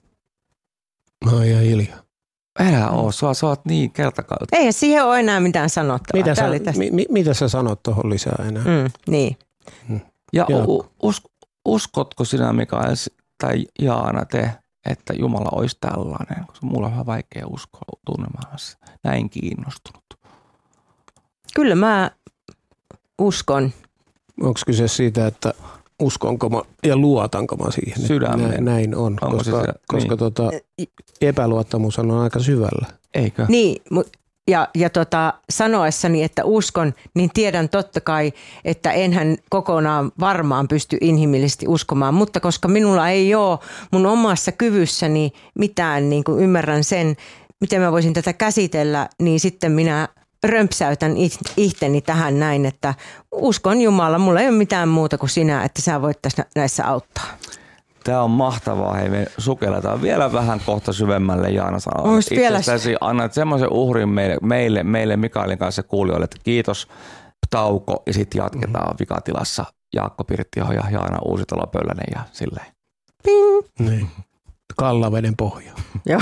Mä oon ihan hiljaa. Älä oo, sä oot niin keltakalta. Eihän siihen ole enää mitään sanottavaa. Mitä sä sanot tuohon lisää enää? Niin. Ja uskotko sinä, Mikael, tai Jaana, te, että Jumala olisi tällainen? Koska mulla on vähän vaikea uskoa tunnemaailmassa. Näin kiinnostunut. Kyllä mä uskon. Onko kyse siitä, että uskonko mä ja luotanko mä siihen? Sydämeen. Näin on, koska epäluottamus on aika syvällä. Eikö? Niin, ja sanoessani, että uskon, niin tiedän totta kai, että enhän kokonaan varmaan pysty inhimillisesti uskomaan, mutta koska minulla ei ole mun omassa kyvyssäni mitään, niin kuin ymmärrän sen, miten mä voisin tätä käsitellä, niin sitten minä römpsäytän itteni tähän näin, että uskon Jumala, mulla ei ole mitään muuta kuin sinä, että sä voit tässä näissä auttaa. Tämä on mahtavaa. Hei, me sukelletaan vielä vähän kohta syvemmälle, Jaana sanoo. Itsestäsi annat semmoisen uhrin meille Mikaelin kanssa kuulijoille, että kiitos, tauko ja sitten jatketaan Vikatilassa. Jaakko Pirttiaho ja Jaana Uusitalo-Pöllänen ja silleen. Ping! Niin. Kallaveden pohja. Joo.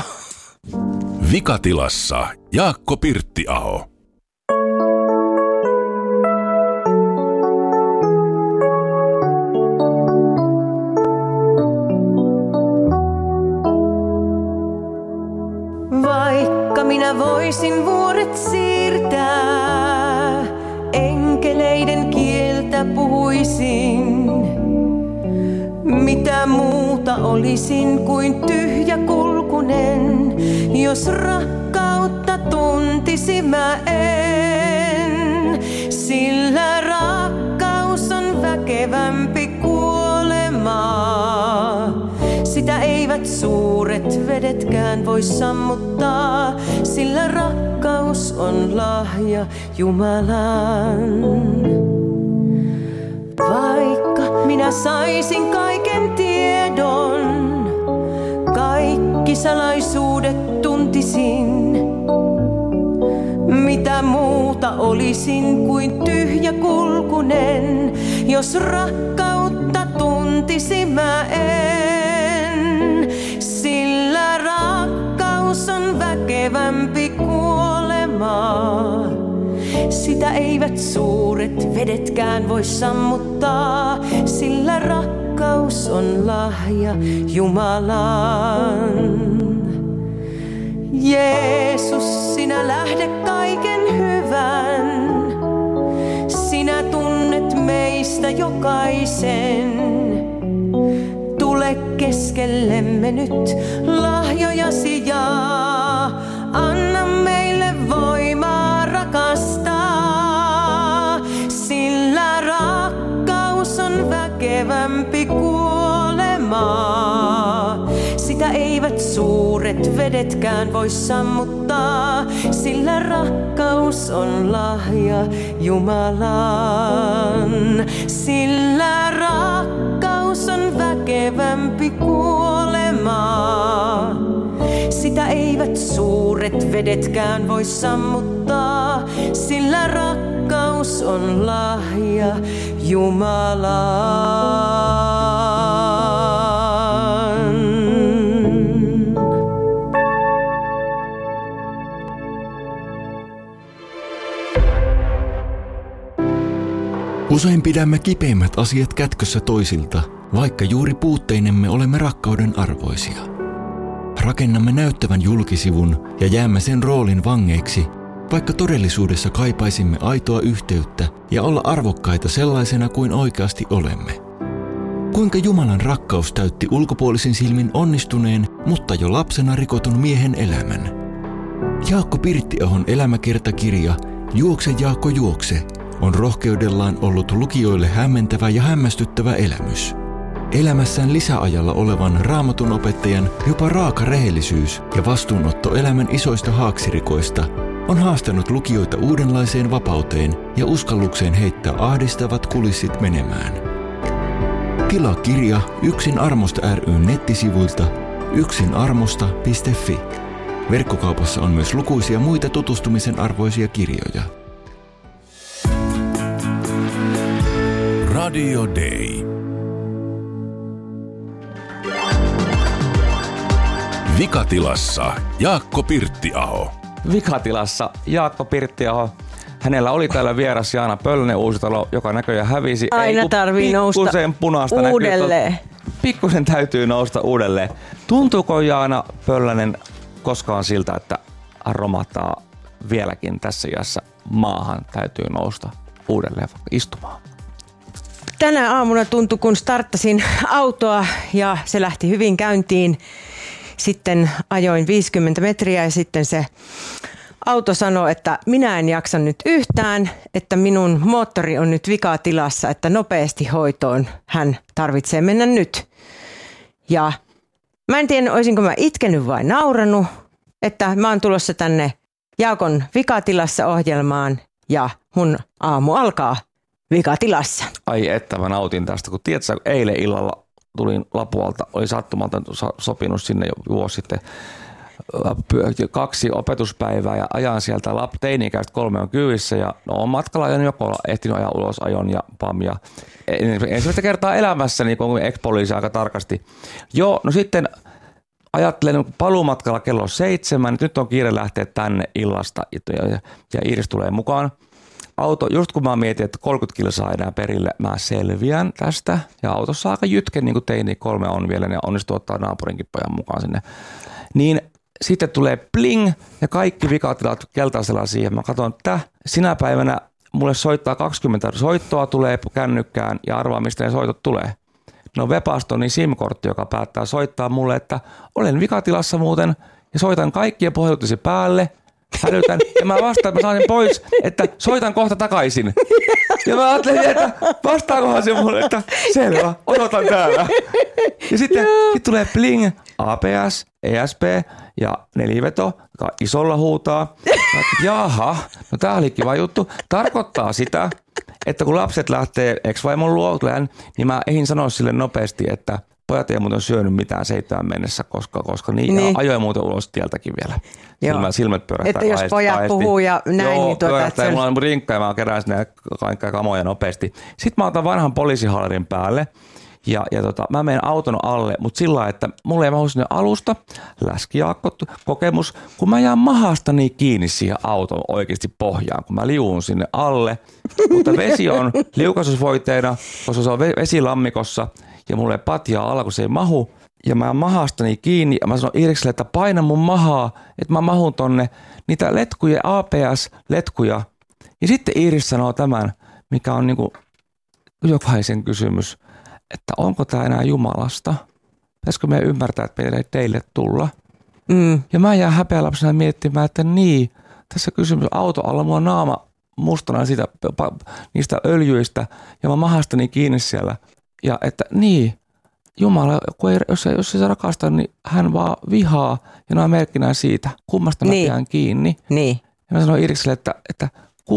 Vikatilassa Jaakko Pirttiaho. Vaikka minä voisin vuoret siirtää, enkeleiden kieltä puhuisin. Mitä muuta olisin kuin tyhjäkulkunen, jos rakkautta tuntisi mä en. Sillä rakkaus on väkevämpi kuolemaa. Sitä eivät suuret vedetkään voi sammuttaa, sillä rakkaus on lahja Jumalan. Vaikka minä saisin kaiken tiedon, kaikki salaisuudet tuntisin, olisin kuin tyhjä kulkunen, jos rakkautta tuntisi mä en. Sillä rakkaus on väkevämpi kuolemaa. Sitä eivät suuret vedetkään voi sammuttaa, sillä rakkaus on lahja Jumalan. Jeesus, sinä lähde kaiken hyvän. Sinä tunnet meistä jokaisen. Tule keskellemme nyt lahjojasi ja anna meille voimaa rakastaa. Sillä rakkaus on väkevämpi kuolemaa. Sitä eivät suuret vedetkään voi sammuttaa, sillä rakkaus on lahja Jumalan. Sillä rakkaus on väkevämpi kuolemaa. Sitä eivät suuret vedetkään voi sammuttaa, sillä rakkaus on lahja Jumalan. Usein pidämme kipeimmät asiat kätkössä toisilta, vaikka juuri puutteinemme olemme rakkauden arvoisia. Rakennamme näyttävän julkisivun ja jäämme sen roolin vangeiksi, vaikka todellisuudessa kaipaisimme aitoa yhteyttä ja olla arvokkaita sellaisena kuin oikeasti olemme. Kuinka Jumalan rakkaus täytti ulkopuolisin silmin onnistuneen, mutta jo lapsena rikotun miehen elämän. Jaakko Pirttiahon elämäkertakirja Juokse Jaakko juokse on rohkeudellaan ollut lukijoille hämmentävä ja hämmästyttävä elämys. Elämässään lisäajalla olevan Raamatun opettajan jopa raaka rehellisyys ja vastuunotto elämän isoista haaksirikoista on haastanut lukijoita uudenlaiseen vapauteen ja uskallukseen heittää ahdistavat kulissit menemään. Tilaa kirja Yksin armosta ry:n nettisivuilta yksinarmosta.fi. Verkkokaupassa on myös lukuisia muita tutustumisen arvoisia kirjoja. Radio Day. Vikatilassa Jaakko Pirttiaho. Vikatilassa Jaakko Pirttiaho. Hänellä oli täällä vieras Jaana Pöllönen Uusitalo, joka näköjään hävisi. Aina tarvii nousta uudelleen. Pikkusen täytyy nousta uudelleen. Tuntuuko Jaana Pöllönen koskaan siltä, että romahtaa vieläkin tässä iässä maahan, täytyy nousta uudelleen istumaan? Tänä aamuna tuntui, kun starttasin autoa ja se lähti hyvin käyntiin. Sitten ajoin 50 metriä ja sitten se auto sanoi, että minä en jaksa nyt yhtään, että minun moottori on nyt vikatilassa, että nopeasti hoitoon hän tarvitsee mennä nyt. Ja mä en tiedä, olisinko mä itkenyt vai nauranut, että mä oon tulossa tänne Jaakon vikatilassa ohjelmaan ja mun aamu alkaa vikatilassa. Ai että mä nautin tästä, kun tiedätkö, eilen illalla tulin Lapualta, oli sattumalta sopinut sinne jo vuosi sitten 2 opetuspäivää ja ajan sieltä teini-ikäiset 3 on kyyvissä ja on matkalla ajan joko ehtinyt ajaa ulos ajon ja pam ja ensimmäistä kertaa elämässäni, kun ex-poliisi aika tarkasti. Joo, no sitten ajattelen paluumatkalla kello 7, nyt on kiire lähteä tänne illasta ja Iiris tulee mukaan. Auto, just kun mä mietin, että 30 kilsaa enää perille, mä selviän tästä. Ja autossa aika jytken, niin kuin teini 3 on vielä, ja onnistuu ottaa naapurinkin pojan mukaan sinne. Niin sitten tulee bling, ja kaikki vikatilat keltaisella siihen. Mä katson, että sinä päivänä mulle soittaa 20 soittoa, tulee kännykkään, ja arvaa, mistä ne soitot tulee. No Webastonin SIM-kortti, joka päättää soittaa mulle, että olen vikatilassa muuten, ja soitan kaikkien pohjoitisi päälle. Hälytän, ja mä vastaan, että mä saan sen pois, että soitan kohta takaisin. Ja mä ajattelin, että vastaakohan se mulle, että selvä, odotan täällä. Ja sitten tulee bling, APS, ESP ja neliveto, joka isolla huutaa. Jaha, no tää oli kiva juttu. Tarkoittaa sitä, että kun lapset lähtee ex-vaimon luo, niin mä eihin sanoa sille nopeasti, että pojat ei muuten syönyt mitään 7 mennessä, koska niin. Ajoin muuten ulos tieltäkin vielä. Silmät pyörähtää. Että jos pojat puhuu ja näin, joo, niin pyörähtää. Mulla on rinkka ja mä kerään sinne kaikkea kamoja nopeasti. Sitten mä otan vanhan poliisihaalarin päälle. Ja mä menen auton alle, mutta sillä lailla, että mulla ei mahu sinne alusta, läskijaakko, kokemus, kun mä jään mahastani kiinni siihen auton oikeasti pohjaan, kun mä liuun sinne alle. Mutta vesi on liukasusvoiteena, koska se on vesilammikossa ja mulla ei patjaa alla, kun se ei mahu. Ja mä mahastani kiinni ja mä sanon Iirikselle, että paina mun mahaa, että mä mahun tonne niitä letkuja, APS-letkuja. Ja sitten Iiris sanoo tämän, mikä on niinku jokaisen kysymys. Että onko tämä enää Jumalasta? Pitäisikö meidän ymmärtää, että meidän ei teille tulla? Ja mä jään häpeälapsena miettimään, että niin, tässä kysymys auto alla, mulla on naama mustana niistä öljyistä ja mä mahastani kiinni siellä. Ja että niin, Jumala, jos ei se rakasta, niin hän vaan vihaa ja nämä merkkinä siitä, kummasta mä pidän kiinni. Niin. Ja mä sanoin Irikselle, että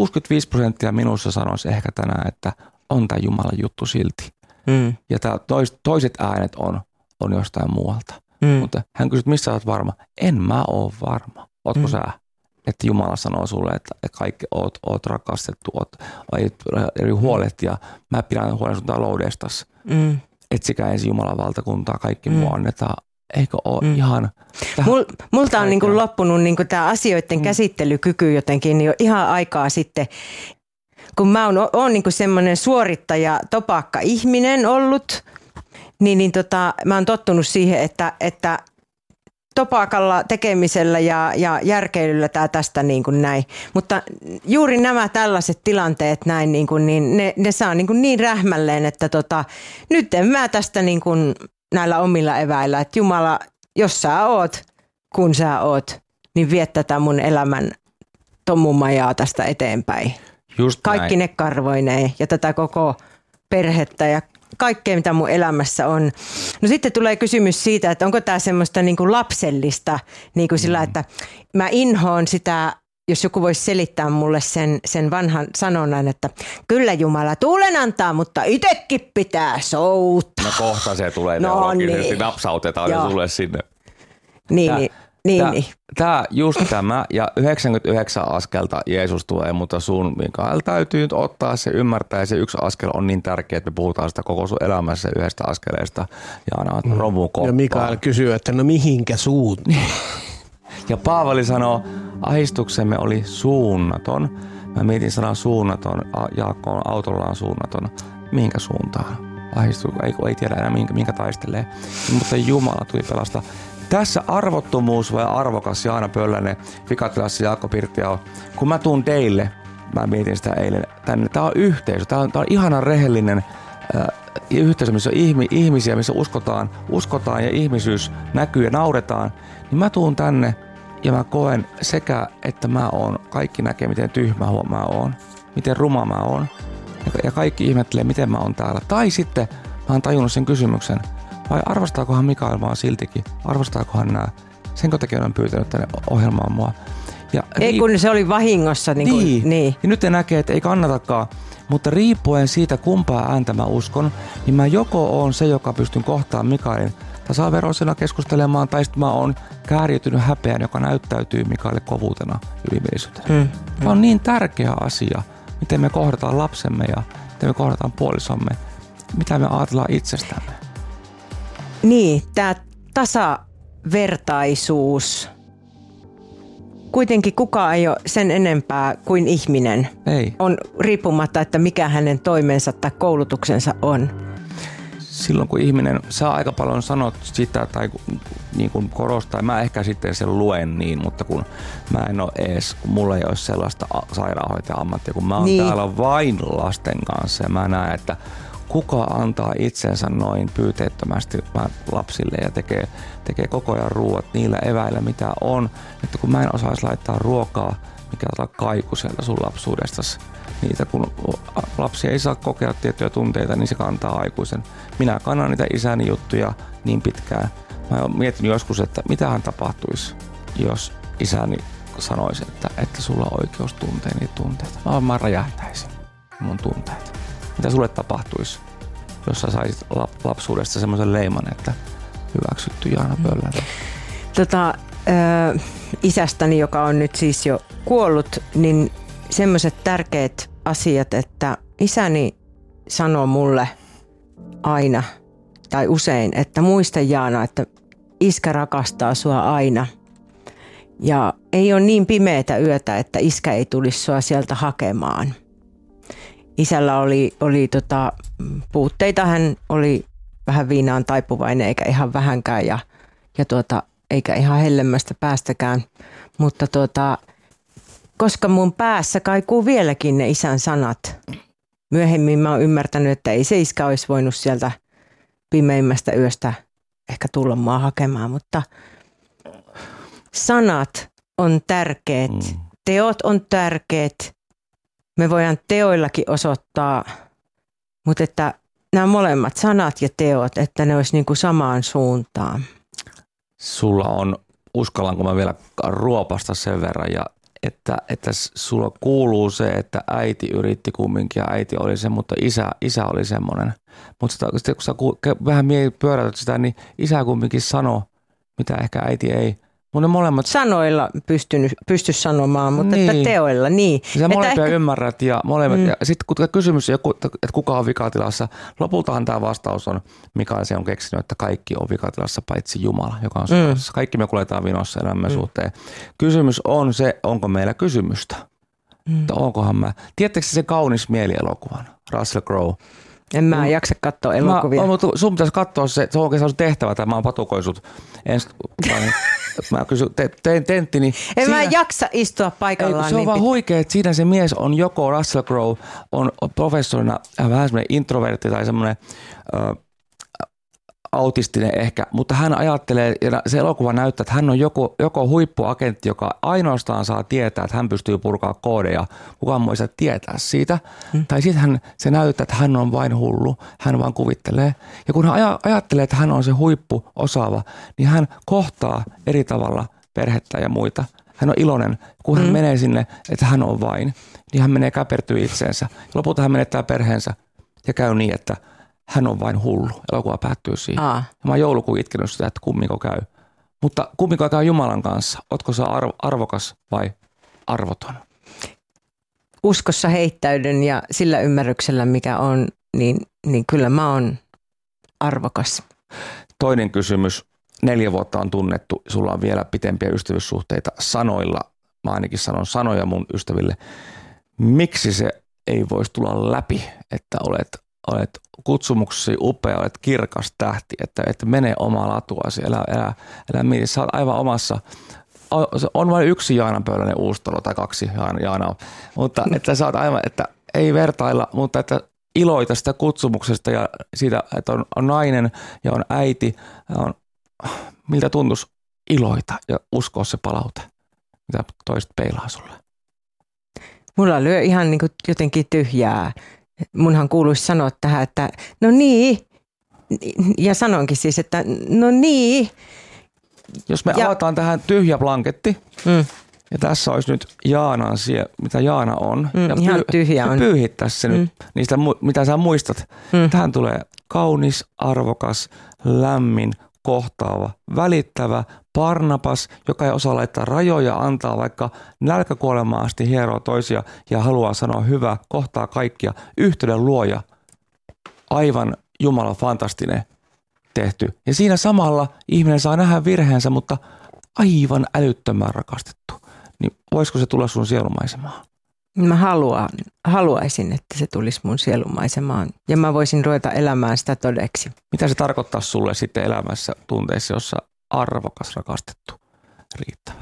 65% minussa sanoisi ehkä tänään, että on tämä Jumalan juttu silti. Ja toiset äänet on jostain muualta. Mutta hän kysyi, missä olet varma? En mä ole varma. Ootko sä? Että Jumala sanoo sulle, että kaikki oot rakastettu, oot huolehtia. Mä pidän huolen sun taloudestasi. Etsikää ensin Jumalan valtakuntaa, kaikki muu annetaan. Eikö ole ihan... Multa on niinku loppunut niinku tämä asioiden käsittelykyky jotenkin jo ihan aikaa sitten. Kun mä oon niinku semmoinen suorittaja, topakka ihminen ollut, niin mä oon tottunut siihen, että topakalla tekemisellä ja järkeilyllä tästä niin kuin näin. Mutta juuri nämä tällaiset tilanteet näin, niin ne saa niin rähmälleen, että nyt en mä tästä niin kuin näillä omilla eväillä, että Jumala, jos sä oot, kun sä oot, niin vie tätä mun elämän tommumajaa tästä eteenpäin. Just kaikki näin. Ne karvoineen ja tätä koko perhettä ja kaikkea, mitä mun elämässä on. No sitten tulee kysymys siitä, että onko tämä semmoista niin kuin lapsellista, niin kuin sillä, että mä inhoon sitä, jos joku voisi selittää mulle sen vanhan sanonnan, että kyllä Jumala tuulen antaa, mutta itsekin pitää souttaa. No kohta se tulee niin. napsautetaan se sulle sinne. Niin. Just tämä ja 99 askelta Jeesus tulee, mutta sun Mikael täytyy nyt ottaa se ymmärtää ja se yksi askel on niin tärkeä, että me puhutaan sitä koko sun elämässä yhdestä askeleesta ja aina romukoppaan. Ja Mikael kysyy, että no mihinkä suuntaan? Ja Paavali sanoo, ahdistuksemme oli suunnaton. Mä mietin sanaa suunnaton, Jaakko on autollaan suunnaton. Mihinkä suuntaan? Ei tiedä enää minkä taistelee, mutta Jumala tuli pelastaa. Tässä arvottomuus vai arvokas Jaana Pöllänen, Fikatilassa Jaakko Pirttiaho. Kun mä tuun teille, mä mietin sitä eilen tänne, tää on yhteisö, tää on ihana rehellinen yhteisö, missä on ihmisiä, missä uskotaan ja ihmisyys näkyy ja nauretaan, niin mä tuun tänne ja mä koen sekä, että mä oon, kaikki näkee miten tyhmä mä oon, miten ruma mä oon ja kaikki ihmettelee miten mä oon täällä. Tai sitten mä oon tajunnut sen kysymyksen, vai arvostaakohan Mikael vaan siltikin? Arvostaakohan nämä? Senkö takia on pyytänyt tänne ohjelmaan mua? Ja kun se oli vahingossa. Niin. Ja nyt ne näkee, että ei kannatakaan. Mutta riippuen siitä, kumpaa ääntä mä uskon, niin mä joko on se, joka pystyn kohtaamaan Mikaelin tasaveroisena keskustelemaan, tai sitten mä oon kääriytynyt häpeän, joka näyttäytyy Mikaelille kovuutena ylimielisyytenä. Tämä on niin tärkeä asia, miten me kohdataan lapsemme ja miten me kohdataan puolisomme, mitä me ajatellaan itsestämme. Niin, tämä tasavertaisuus. Kuitenkin kukaan ei ole sen enempää kuin ihminen. Ei. On riippumatta, että mikä hänen toimensa tai koulutuksensa on. Silloin kun ihminen saa aika paljon sanot sitä tai niin kuin korostaa, mä ehkä sitten sen luen niin, mutta kun mä en ole ees, kun mulla ei ole sellaista sairaanhoitaja-ammattia, kun mä oon täällä vain lasten kanssa ja mä näen, että kuka antaa itsensä noin pyyteettömästi lapsille ja tekee koko ajan ruuat niillä eväillä, mitä on. Että kun mä en osaisi laittaa ruokaa, mikä on kaiku sieltä sun lapsuudestasi. Niitä kun lapsi ei saa kokea tiettyjä tunteita, niin se kantaa aikuisen. Minä kannan niitä isäni juttuja niin pitkään. Mä oon miettinyt joskus, että mitähän tapahtuisi, jos isäni sanoisi, että sulla on oikeus tuntea niitä tunteita. Mä räjähtäisin mun tunteita. Mitä sulle tapahtuisi? jos sä saisit lapsuudesta semmoisen leiman, että hyväksytty Jaana Pöllärä? Isästäni, joka on nyt siis jo kuollut, niin semmoiset tärkeät asiat, että isäni sanoo mulle aina tai usein, että muista Jaana, että iskä rakastaa sua aina. Ja ei ole niin pimeätä yötä, että iskä ei tulisi sua sieltä hakemaan. Isällä oli puutteita, hän oli vähän viinaan taipuvainen eikä ihan vähänkään ja eikä ihan hellemmästä päästäkään. Mutta koska mun päässä kaikuu vieläkin ne isän sanat, myöhemmin mä oon ymmärtänyt, että ei se iskä olisi voinut sieltä pimeimmästä yöstä ehkä tulla mua hakemaan, mutta sanat on tärkeät, teot on tärkeät, me voidaan teoillakin osoittaa, mutta että nämä molemmat sanat ja teot, että ne olisi niin kuin samaan suuntaan. Sulla on, uskallanko mä vielä ruopasta sen verran, että sulla kuuluu se, että äiti yritti kumminkin ja äiti oli se, mutta isä oli semmoinen. Mutta sitten kun sä vähän pyöräytät sitä, niin isä kumminkin sanoi, mitä ehkä äiti ei. Mutta molemmat sanoilla pysty sanomaan, mutta niin. Että teoilla, niin. Sä molempia ymmärrät ja molemmat. Ja sitten kun kysymys, että kuka on vikatilassa, lopultahan tämä vastaus on, Mikael se on keksinyt, että kaikki on vikatilassa paitsi Jumala, joka on suhteessa. Kaikki me kuljetaan vinossa elämämme suhteen. Kysymys on se, onko meillä kysymystä. Onkohan mä. Tiedättekö se kaunis mieli-elokuvan, Russell Crowe? En mä jaksa katsoa elokuvia. Sun pitäisi katsoa se on oikeastaan tehtävä, tai mä oon patukoisut. Mä kysyn, tein tenttini. Mä jaksa istua paikallaan. Se on vaan huikea, että siinä se mies on joko Russell Crowe, on professorina vähän semmoinen introvertti tai semmoinen autistinen ehkä, mutta hän ajattelee, ja se elokuva näyttää, että hän on joko huippuagentti, joka ainoastaan saa tietää, että hän pystyy purkaa koodeja, kukaan muu ei saa tietää siitä, tai sitten se näyttää, että hän on vain hullu, hän vaan kuvittelee, ja kun hän ajattelee, että hän on se huippuosaava, niin hän kohtaa eri tavalla perhettä ja muita. Hän on iloinen, kun hän menee sinne, että hän on vain, niin hän menee käpertyy itseensä. Lopulta hän menettää perheensä ja käy niin, että hän on vain hullu. Elokuva päättyy siihen. Mä oon joulukuun itkenyt sitä, että kummiko käy. Mutta kummiko käy Jumalan kanssa? Ootko sä arvokas vai arvoton? Uskossa heittäydyn ja sillä ymmärryksellä, mikä on, niin kyllä mä oon arvokas. Toinen kysymys. 4 vuotta on tunnettu. Sulla on vielä pitempiä ystävyyssuhteita sanoilla. Mä ainakin sanon sanoja mun ystäville. Miksi se ei voisi tulla läpi, että olet kutsumuksesi upea, olet kirkas tähti, että mene omaa latuasi, elä mieti, sä oot aivan omassa, on vain yksi Jaana Pöllönen Uustalo tai 2 Jaanaa, mutta että sä oot aivan, että ei vertailla, mutta että iloita sitä kutsumuksesta ja siitä, että on nainen ja on äiti, miltä tuntuisi iloita ja uskoa se palaute, mitä toiset peilaa sulle. Mulla lyö ihan niin kuin jotenkin tyhjää. Munhan kuuluisi sanoa tähän, että no niin, ja sanonkin siis, että no niin. Jos me avataan tähän tyhjä blanketti, ja tässä olisi nyt Jaanan mitä Jaana on, ja ihan tyhjä on. Pyyhittäisi se nyt niistä, mitä sä muistat. Tähän tulee kaunis, arvokas, lämmin, kohtaava, välittävä, Barnabas, joka ei osaa laittaa rajoja, antaa vaikka nälkäkuolemaan asti hieroo toisia ja haluaa sanoa hyvä, kohtaa kaikkia, yhteyden luoja, aivan Jumala fantastinen tehty. Ja siinä samalla ihminen saa nähdä virheensä, mutta aivan älyttömän rakastettu. Niin voisiko se tulla sun sielumaisemaan? Mä haluaisin, että se tulisi mun sielumaisemaan ja mä voisin ruveta elämään sitä todeksi. Mitä se tarkoittaa sulle sitten elämässä tunteissa, jossa arvokas, rakastettu, riittävä?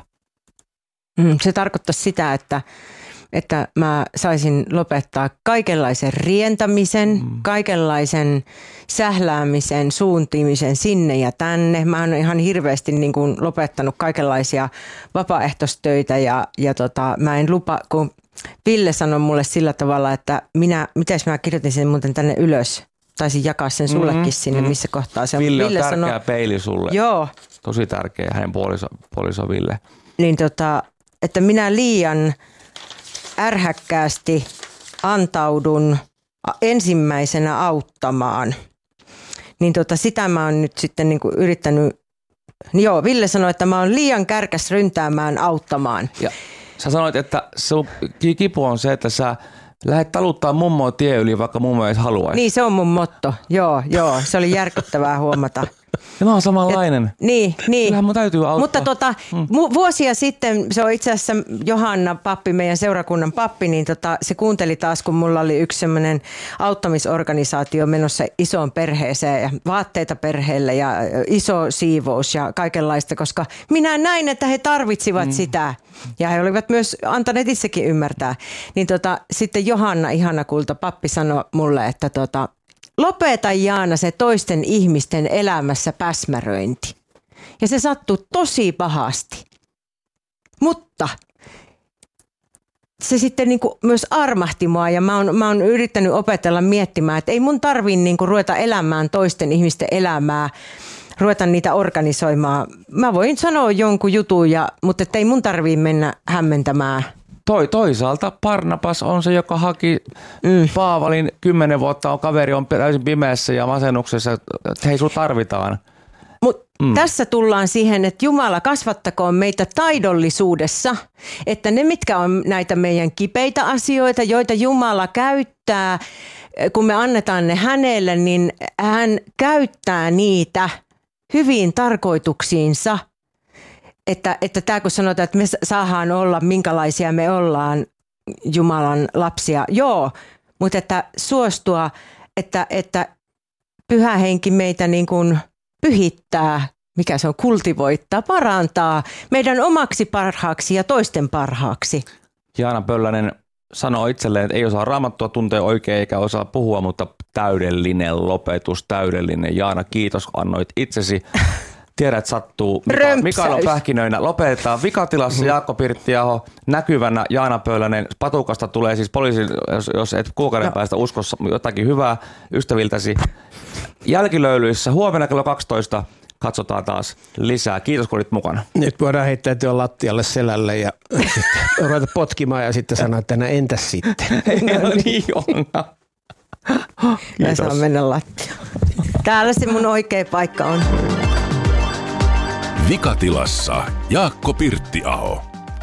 Se tarkoittaa sitä, että mä saisin lopettaa kaikenlaisen rientämisen, kaikenlaisen sähläämisen, suuntimisen sinne ja tänne. Mä oon ihan hirveästi niin kuin lopettanut kaikenlaisia vapaaehtoistöitä ja mä en lupa, kun Ville sanoi mulle sillä tavalla, että mitäs mä kirjoitin sen muuten tänne ylös. Taisin jakaa sen sullekin sinne, missä kohtaa se on. Ville on tärkeä peili sulle. Joo. Tosi tärkeä, hänen puoliso Ville. Niin että minä liian ärhäkkäästi antaudun ensimmäisenä auttamaan. Niin sitä mä oon nyt sitten niin kuin yrittänyt. Joo, Ville sanoi, että mä oon liian kärkäs ryntäämään auttamaan. Ja sä sanoit, että sun kipu on se, että sä lähdet taluttaa mummoa tie yli, vaikka mummo ei haluaisi. Niin, se on mun motto. Joo, se oli järkyttävää huomata. Ja mä oon samanlainen. Niin. Kyllähän mun täytyy auttaa. Mutta vuosia sitten, se on itse asiassa Johanna pappi, meidän seurakunnan pappi, niin se kuunteli taas, kun mulla oli yksi semmoinen auttamisorganisaatio menossa isoon perheeseen ja vaatteita perheelle ja iso siivous ja kaikenlaista, koska minä näin, että he tarvitsivat sitä. Ja he olivat myös antaneet itsekin ymmärtää. Niin sitten Johanna, ihana kulta pappi, sanoi mulle, että lopeta Jaana se toisten ihmisten elämässä päsmäröinti. Ja se sattui tosi pahasti. Mutta se sitten niinku myös armahti mua ja mä oon yrittänyt opetella miettimään, että ei mun tarvii niinku ruveta elämään toisten ihmisten elämää, ruveta niitä organisoimaan. Mä voin sanoa jonkun jutun, mutta ei mun tarvii mennä hämmentämään. Toisaalta Barnabas on se, joka haki Paavalin 10 vuotta, on kaveri on täysin pimeässä ja masennuksessa, että hei, sun tarvitaan. Tässä tullaan siihen, että Jumala kasvattakoon meitä taidollisuudessa, että ne mitkä on näitä meidän kipeitä asioita, joita Jumala käyttää, kun me annetaan ne hänelle, niin hän käyttää niitä hyviin tarkoituksiinsa. Että tämä kun sanotaan, että me saadaan olla minkälaisia me ollaan Jumalan lapsia, joo, mutta että suostua, että Pyhä Henki meitä niin kuin pyhittää, mikä se on, kultivoittaa, parantaa meidän omaksi parhaaksi ja toisten parhaaksi. Jaana Pöllänen sanoo itselleen, että ei osaa raamattua tuntea oikein eikä osaa puhua, mutta täydellinen lopetus, täydellinen. Jaana, kiitos, annoit itsesi. Tiedät, sattuu. Mikael on pähkinöinä. Lopetetaan Vikatilassa Jaakko Pirttiaho, näkyvänä Jaana Pöllänen. Patukasta tulee siis poliisi, jos et kuukauden päästä uskossa jotakin hyvää ystäviltäsi. Jälkilöylyissä huomenna kello 12 katsotaan taas lisää. Kiitos, kun olit mukana. Nyt voidaan heittäytyä lattialle selälle ja ruveta potkimaan ja sitten sanoa, että entäs sitten? No niin on. Mä saan mennä lattialle. Täällä se mun oikea paikka on. Vikatilassa Jaakko Pirttiaho.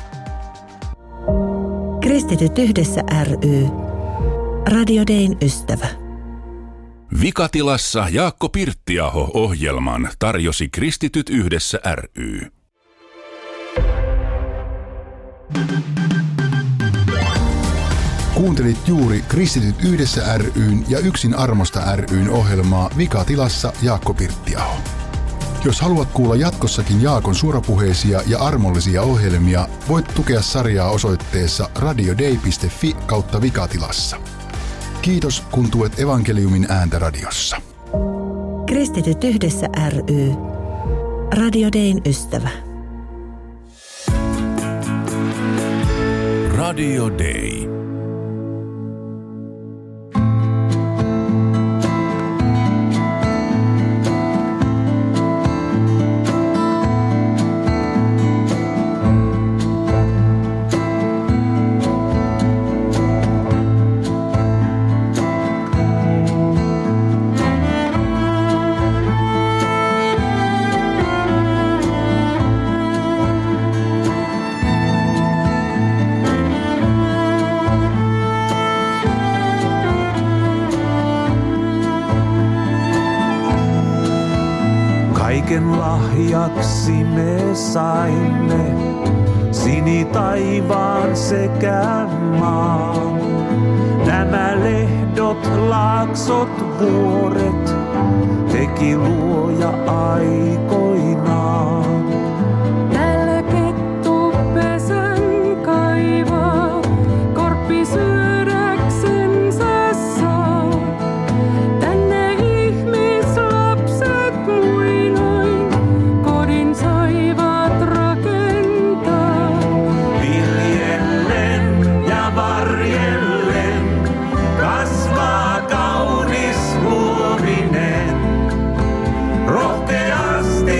Kristityt yhdessä ry. Radio Dayn ystävä. Vikatilassa Jaakko Pirttiaho -ohjelman tarjosi Kristityt yhdessä ry. Kuuntelit juuri Kristityt yhdessä ry:n ja Yksin armosta ry:n ohjelmaa Vikatilassa Jaakko Pirttiaho. Jos haluat kuulla jatkossakin Jaakon suorapuheisia ja armollisia ohjelmia, voit tukea sarjaa osoitteessa radiodei.fi/Vikatilassa. Kiitos, kun tuet evankeliumin ääntä radiossa. Kristityt yhdessä ry. Radio Dayn ystävä. Radio Day. Kaiken lahjaksi me saimme, sinitaivaan sekä maan. Nämä lehdot, laaksot, vuoret teki Luoja aikoinaan. Täällä kettu pesän kaivaa, korppi syödäksensä saa. Tänne ihmislapset muinoin kodin saivat rakentaa. Viljellen ja varjellen kasvaa kaunis luominen. Rohkeasti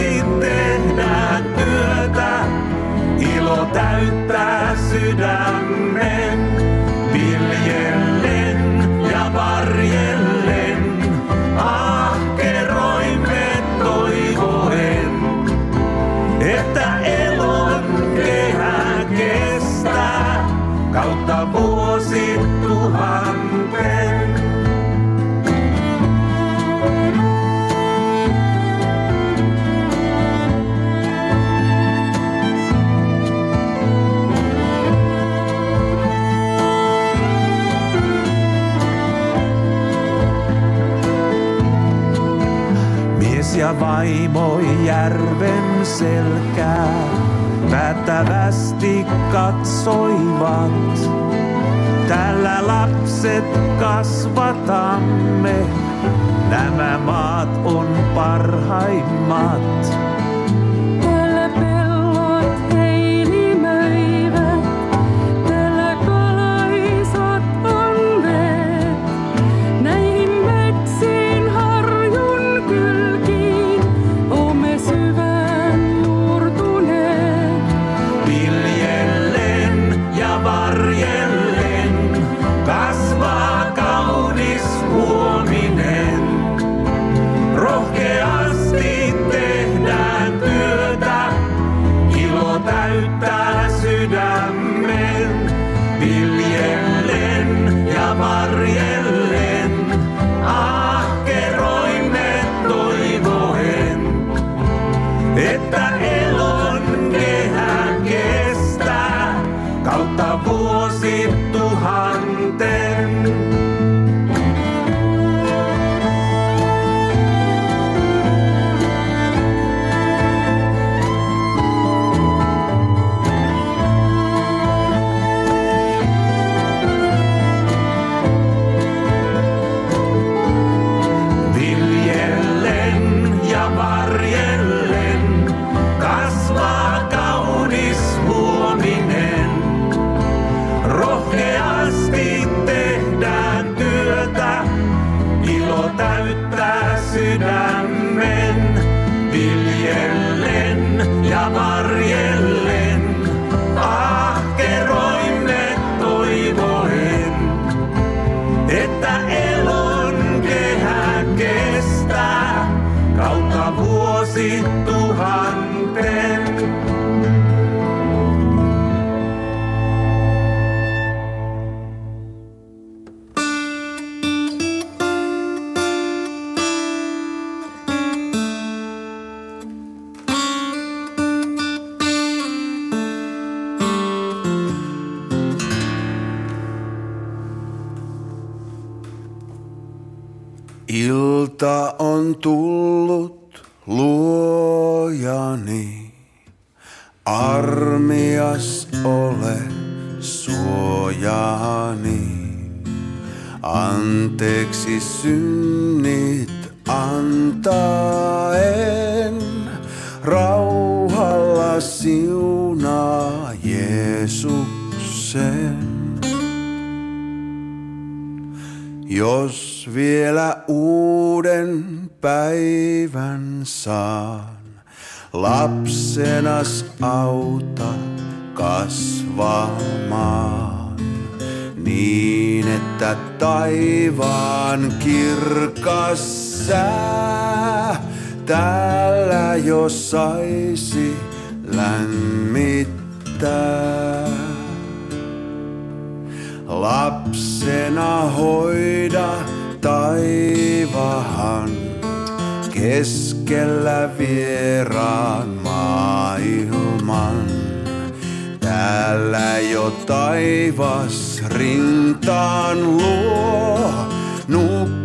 mies ja vaimo järven selkää päättävästi katsoivat. Täällä lapset kasvatamme, nämä maat on parhaimmat. Täällä pellot heilimöivät, täällä kalaisat on veet. Näihin metsiin harjun kylkiin, oomme syvään juurtuneet. Viljellen ja varjellen kasvaa kaunis huominen. Rohkeasti tehdään työtä, ilo täyttää sydämen. Viljellen ja varjellen, ahkeroimme toivoen, että elon kehä kestää kautta vuosituhanten. Viljellen ja varjellen kasvaa kaunis huominen. Rohkeasti tehdään työtä, ilo täyttää sydämen. Viljellen ja varjellen, ahkeroimme toivoen, että elon kehä kestää kautta vuosituhanten. Ilta on tullut, luojani, armias ole suojani. Anteeksi synnit antaen, rauhalla siunaa Jeesuksen. Jos vielä uuden päivän saan, lapsenas auta kasvamaan, niin että taivaan kirkas sää täällä jo saisi lämmittää. Lapsena hoida taivahan keskellä vieraan maailman. Täällä jo taivas rintaan luo